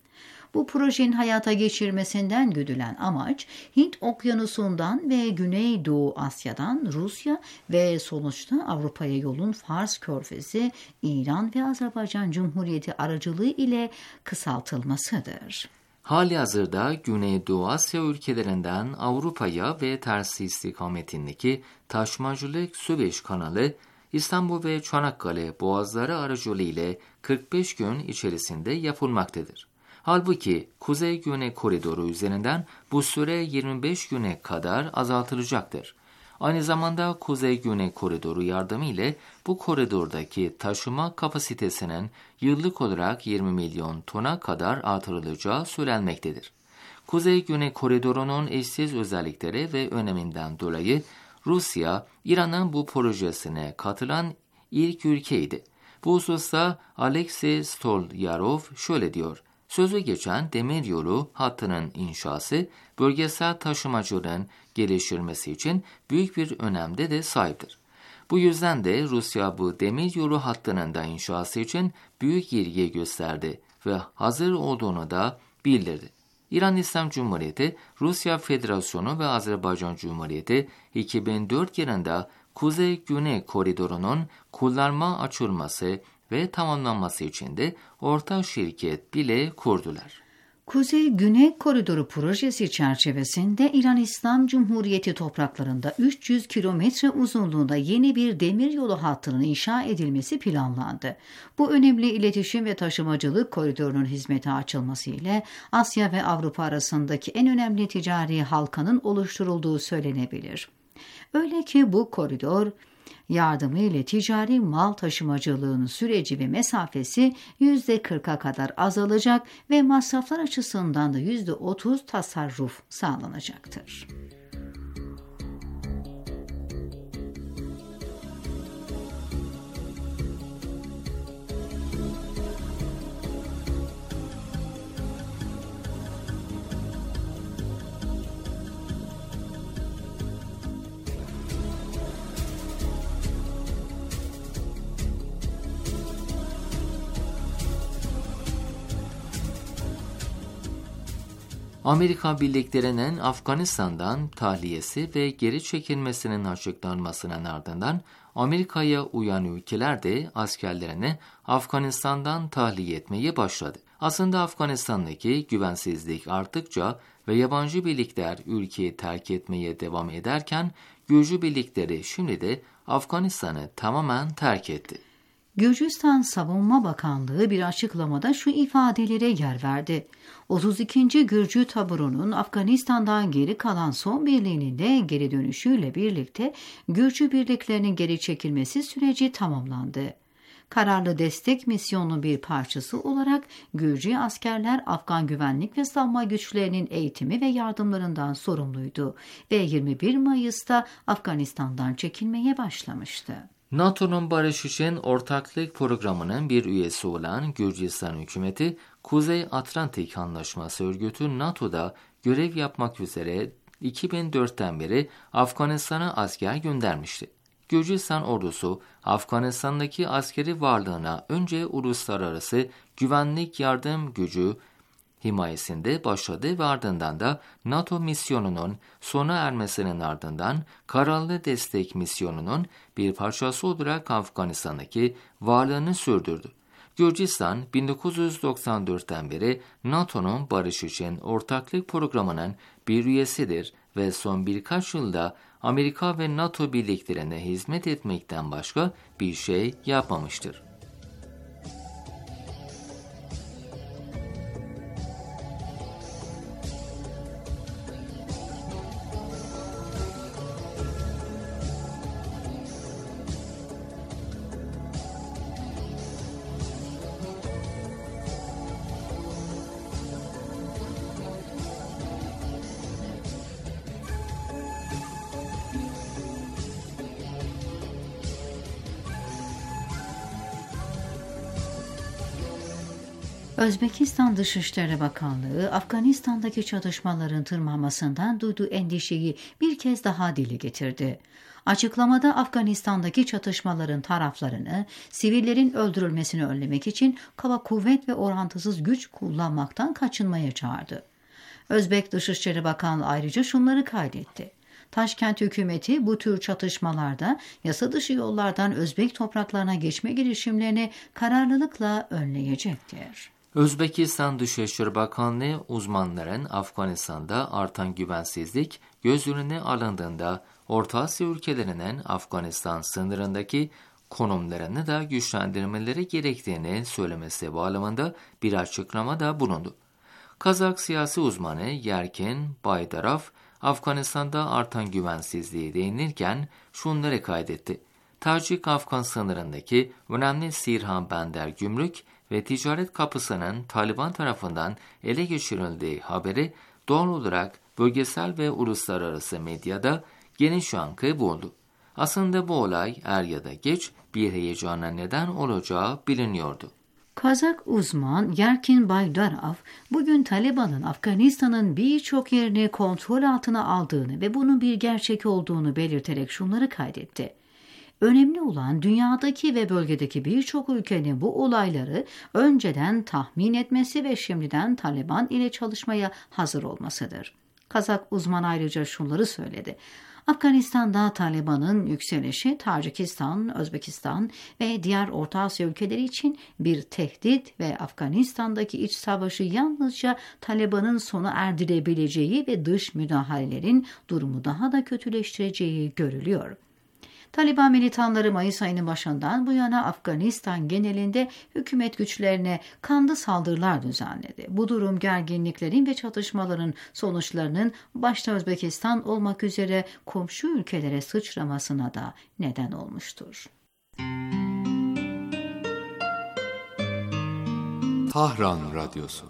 Bu projenin hayata geçirmesinden güdülen amaç Hint Okyanusu'ndan ve Güneydoğu Asya'dan Rusya ve sonuçta Avrupa'ya yolun Fars Körfezi, İran ve Azerbaycan Cumhuriyeti aracılığı ile kısaltılmasıdır. Halihazırda Güneydoğu Asya ülkelerinden Avrupa'ya ve tersi istikametindeki taşımacılık Süveyş kanalı, İstanbul ve Çanakkale boğazları aracılığı ile 45 gün içerisinde yapılmaktadır. Halbuki Kuzey-Güney koridoru üzerinden bu süre 25 güne kadar azaltılacaktır. Aynı zamanda Kuzey-Güney koridoru yardımı ile bu koridordaki taşıma kapasitesinin yıllık olarak 20 milyon tona kadar artırılacağı söylenmektedir. Kuzey-Güney koridorunun eşsiz özellikleri ve öneminden dolayı Rusya, İran'ın bu projesine katılan ilk ülkeydi. Bu hususta Alexey Stolyarov şöyle diyor: sözü geçen demiryolu hattının inşası, bölgesel taşımacılığın geliştirilmesi için büyük bir önemde de sahiptir. Bu yüzden de Rusya bu demiryolu hattının da inşası için büyük ilgi gösterdi ve hazır olduğunu da bildirdi. İran İslam Cumhuriyeti, Rusya Federasyonu ve Azerbaycan Cumhuriyeti 2004 yılında Kuzey-Güney koridorunun kullanma açılması ve tamamlanması için de ortak şirket bile kurdular. Kuzey-Güney Koridoru projesi çerçevesinde İran İslam Cumhuriyeti topraklarında 300 kilometre uzunluğunda yeni bir demiryolu hattının inşa edilmesi planlandı. Bu önemli iletişim ve taşımacılık koridorunun hizmete açılması ile Asya ve Avrupa arasındaki en önemli ticari halkanın oluşturulduğu söylenebilir. Öyle ki bu koridor yardımı ile ticari mal taşımacılığının süreci ve mesafesi %40'a kadar azalacak ve masraflar açısından da %30 tasarruf sağlanacaktır. Amerika Birlikleri'nin Afganistan'dan tahliyesi ve geri çekilmesinin açıklanmasının ardından Amerika'ya uyan ülkeler de askerlerini Afganistan'dan tahliye etmeye başladı. Aslında Afganistan'daki güvensizlik arttıkça ve yabancı birlikler ülkeyi terk etmeye devam ederken gücü birlikleri şimdi de Afganistan'ı tamamen terk etti. Gürcistan Savunma Bakanlığı bir açıklamada şu ifadelere yer verdi. 32. Gürcü taburunun Afganistan'dan geri kalan son birliğinin de geri dönüşüyle birlikte Gürcü birliklerinin geri çekilmesi süreci tamamlandı. Kararlı destek misyonunun bir parçası olarak Gürcü askerler Afgan güvenlik ve savunma güçlerinin eğitimi ve yardımlarından sorumluydu ve 21 Mayıs'ta Afganistan'dan çekilmeye başlamıştı. NATO'nun barış için ortaklık programının bir üyesi olan Gürcistan hükümeti, Kuzey Atlantik Anlaşması Örgütü NATO'da görev yapmak üzere 2004'ten beri Afganistan'a asker göndermişti. Gürcistan ordusu, Afganistan'daki askeri varlığına önce uluslararası güvenlik yardım gücü himayesinde başladı ve ardından da NATO misyonunun sona ermesinin ardından kararlı destek misyonunun bir parçası olarak Afganistan'daki varlığını sürdürdü. Gürcistan 1994'ten beri NATO'nun barış için ortaklık programının bir üyesidir ve son birkaç yılda Amerika ve NATO birliklerine hizmet etmekten başka bir şey yapmamıştır. Özbekistan Dışişleri Bakanlığı, Afganistan'daki çatışmaların tırmanmasından duyduğu endişeyi bir kez daha dile getirdi. Açıklamada Afganistan'daki çatışmaların taraflarını, sivillerin öldürülmesini önlemek için kaba kuvvet ve orantısız güç kullanmaktan kaçınmaya çağırdı. Özbek Dışişleri Bakanlığı ayrıca şunları kaydetti. Taşkent hükümeti bu tür çatışmalarda yasa dışı yollardan Özbek topraklarına geçme girişimlerini kararlılıkla önleyecektir. Özbekistan Dışişleri Bakanlığı uzmanların Afganistan'da artan güvensizlik göz önüne alındığında Orta Asya ülkelerinin Afganistan sınırındaki konumlarını da güçlendirmeleri gerektiğini söylemesi bağlamında bir açıklamada bulundu. Kazak siyasi uzmanı Yerkin Baydarov, Afganistan'da artan güvensizliğe değinirken şunları kaydetti. Tacik-Afgan sınırındaki önemli Sirhan Bender gümrük ve ticaret kapısının Taliban tarafından ele geçirildiği haberi doğal olarak bölgesel ve uluslararası medyada geniş yankı buldu. Aslında bu olay er ya da geç bir heyecana neden olacağı biliniyordu. Kazak uzman Yerkin Baydarov, bugün Taliban'ın Afganistan'ın birçok yerini kontrol altına aldığını ve bunun bir gerçek olduğunu belirterek şunları kaydetti. Önemli olan dünyadaki ve bölgedeki birçok ülkenin bu olayları önceden tahmin etmesi ve şimdiden Taliban ile çalışmaya hazır olmasıdır. Kazak uzman ayrıca şunları söyledi. Afganistan'da Taliban'ın yükselişi Tacikistan, Özbekistan ve diğer Orta Asya ülkeleri için bir tehdit ve Afganistan'daki iç savaşı yalnızca Taliban'ın sona erdirebileceği ve dış müdahalelerin durumu daha da kötüleştireceği görülüyor. Taliban militanları Mayıs ayının başından bu yana Afganistan genelinde hükümet güçlerine kanlı saldırılar düzenledi. Bu durum gerginliklerin ve çatışmaların sonuçlarının başta Özbekistan olmak üzere komşu ülkelere sıçramasına da neden olmuştur. Tahran Radyosu.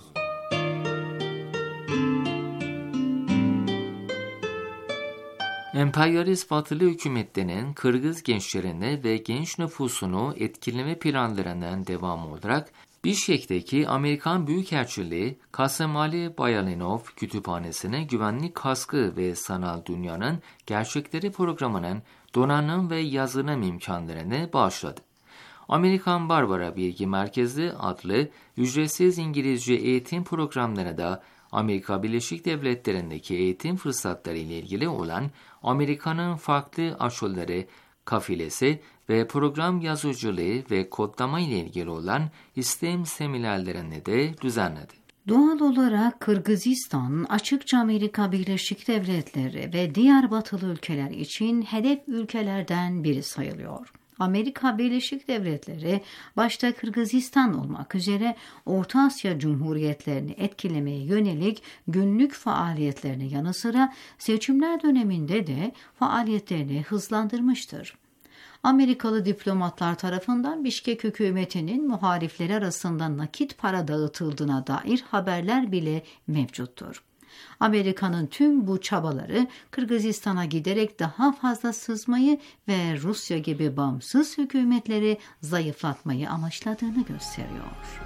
Emperyalist Batılı hükümetlerinin Kırgız gençlerini ve genç nüfusunu etkileme planlarından devam olarak Bişkek'teki Amerikan Büyükelçiliği Kasım Ali Bayalinov Kütüphanesi'ne güvenlik kaskı ve sanal dünyanın gerçekleri programının donanım ve yazılım imkanlarını bağışladı. Amerikan Barbara Bilgi Merkezi adlı ücretsiz İngilizce eğitim programları da Amerika Birleşik Devletleri'ndeki eğitim fırsatları ile ilgili olan Amerika'nın farklı aşıları, kafilesi ve program yazıcılığı ve kodlama ile ilgili olan STEM seminerlerini de düzenledi. Doğal olarak Kırgızistan açıkça Amerika Birleşik Devletleri ve diğer batılı ülkeler için hedef ülkelerden biri sayılıyor. Amerika Birleşik Devletleri başta Kırgızistan olmak üzere Orta Asya Cumhuriyetlerini etkilemeye yönelik günlük faaliyetlerine yanı sıra seçimler döneminde de faaliyetlerini hızlandırmıştır. Amerikalı diplomatlar tarafından Bişkek hükümetinin muhalifleri arasında nakit para dağıtıldığına dair haberler bile mevcuttur. Amerika'nın tüm bu çabaları Kırgızistan'a giderek daha fazla sızmayı ve Rusya gibi bağımsız hükümetleri zayıflatmayı amaçladığını gösteriyor.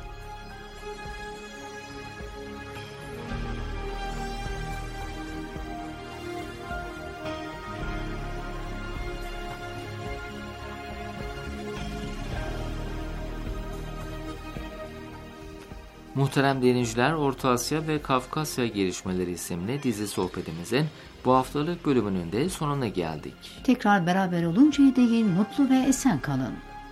Muhterem dinleyiciler, Orta Asya ve Kafkasya Gelişmeleri isimli dizi sohbetimizin bu haftalık bölümünün de sonuna geldik. Tekrar beraber oluncaya değin mutlu ve esen kalın.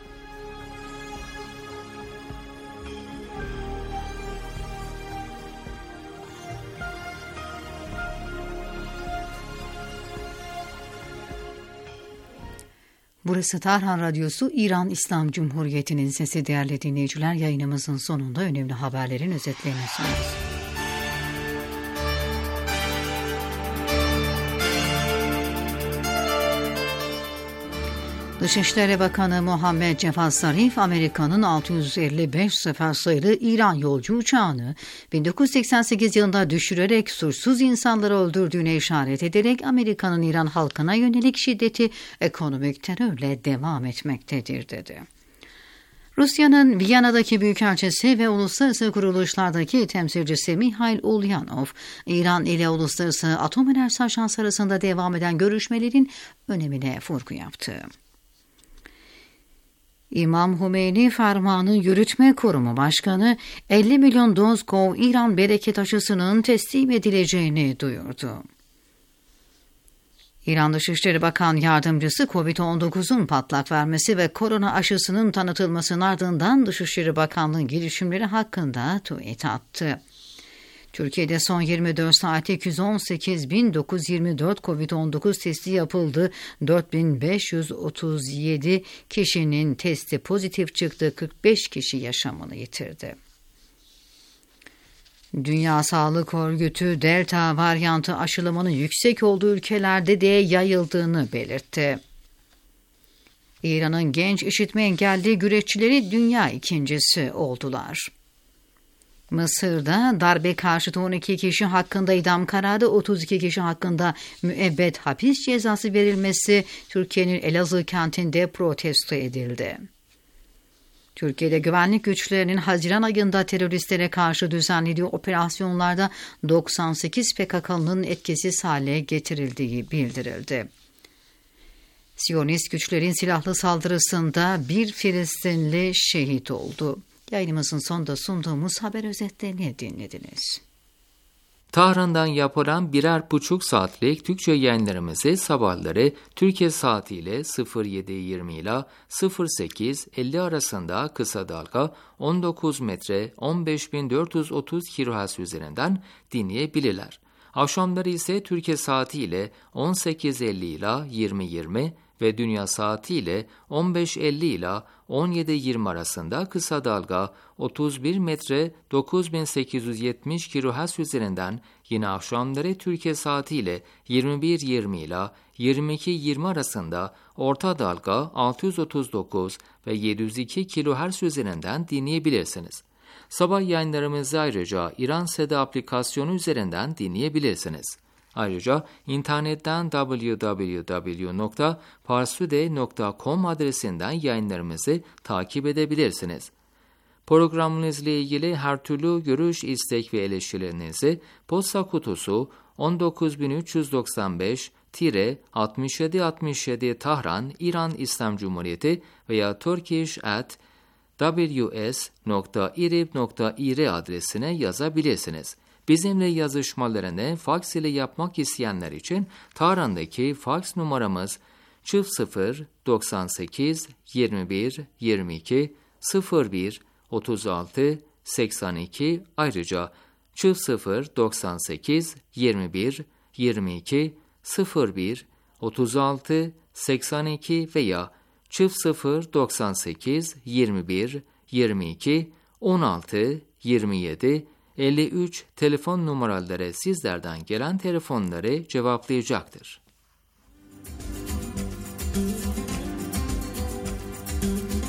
Burası Tahran Radyosu, İran İslam Cumhuriyeti'nin sesi. Değerli dinleyiciler, yayınımızın sonunda önemli haberlerin özetlerini sunuyoruz. Dışişleri Bakanı Muhammed Cevad Zarif, Amerika'nın 655 sefer sayılı İran yolcu uçağını 1988 yılında düşürerek suçsuz insanları öldürdüğüne işaret ederek Amerika'nın İran halkına yönelik şiddeti ekonomik terörle devam etmektedir dedi. Rusya'nın Viyana'daki büyükelçisi ve uluslararası kuruluşlardaki temsilcisi Mikhail Ulyanov, İran ile Uluslararası Atom Enerjisi Ajansı arasında devam eden görüşmelerin önemine vurgu yaptı. İmam Hümeyni Fermanı Yürütme Kurumu Başkanı 50 milyon doz İran bereket aşısının teslim edileceğini duyurdu. İran Dışişleri Bakan Yardımcısı COVID-19'un patlak vermesi ve korona aşısının tanıtılmasının ardından Dışişleri Bakanlığı girişimleri hakkında tweet attı. Türkiye'de son 24 saatte 218.924 COVID-19 testi yapıldı. 4.537 kişinin testi pozitif çıktı. 45 kişi yaşamını yitirdi. Dünya Sağlık Örgütü Delta varyantı aşılamanın yüksek olduğu ülkelerde de yayıldığını belirtti. İran'ın genç işitme engelli güreşçileri dünya ikincisi oldular. Mısır'da darbe karşıtı 12 kişi hakkında idam kararı, 32 kişi hakkında müebbet hapis cezası verilmesi Türkiye'nin Elazığ kentinde protesto edildi. Türkiye'de güvenlik güçlerinin Haziran ayında teröristlere karşı düzenlediği operasyonlarda 98 PKK'nın etkisiz hale getirildiği bildirildi. Siyonist güçlerin silahlı saldırısında bir Filistinli şehit oldu. Yayınımızın sonunda sunduğumuz haber özetlerini dinlediniz. Tahran'dan yapılan 1,5 saatlik Türkçe yayınlarımızı sabahları Türkiye saatiyle 07:20 ile 08:50 arasında kısa dalga 19 metre 15.430 kHz üzerinden dinleyebilirler. Akşamları ise Türkiye saatiyle 18:50 ile 20:20 ve dünya saatiyle 15:50 ile 17:20 arasında kısa dalga 31 metre 9870 kHz üzerinden yine akşamları Türkiye saatiyle 21:20 ile 22:20 arasında orta dalga 639 ve 702 kHz üzerinden dinleyebilirsiniz. Sabah yayınlarımızı ayrıca İran Seda aplikasyonu üzerinden dinleyebilirsiniz. Ayrıca internetten www.parsude.com adresinden yayınlarımızı takip edebilirsiniz. Programımızla ilgili her türlü görüş, istek ve eleştirilerinizi posta kutusu 19395-6767 Tahran, İran İslam Cumhuriyeti veya turkish@ws.irib.ir adresine yazabilirsiniz. Bizimle yazışmalarını faks ile yapmak isteyenler için Tahran'daki faks numaramız 00 98 21 22 01 36 82, ayrıca 00 98 21 22 01 36 82 veya 00 98 21 22 16 27 53 telefon numaraları sizlerden gelen telefonları cevaplayacaktır.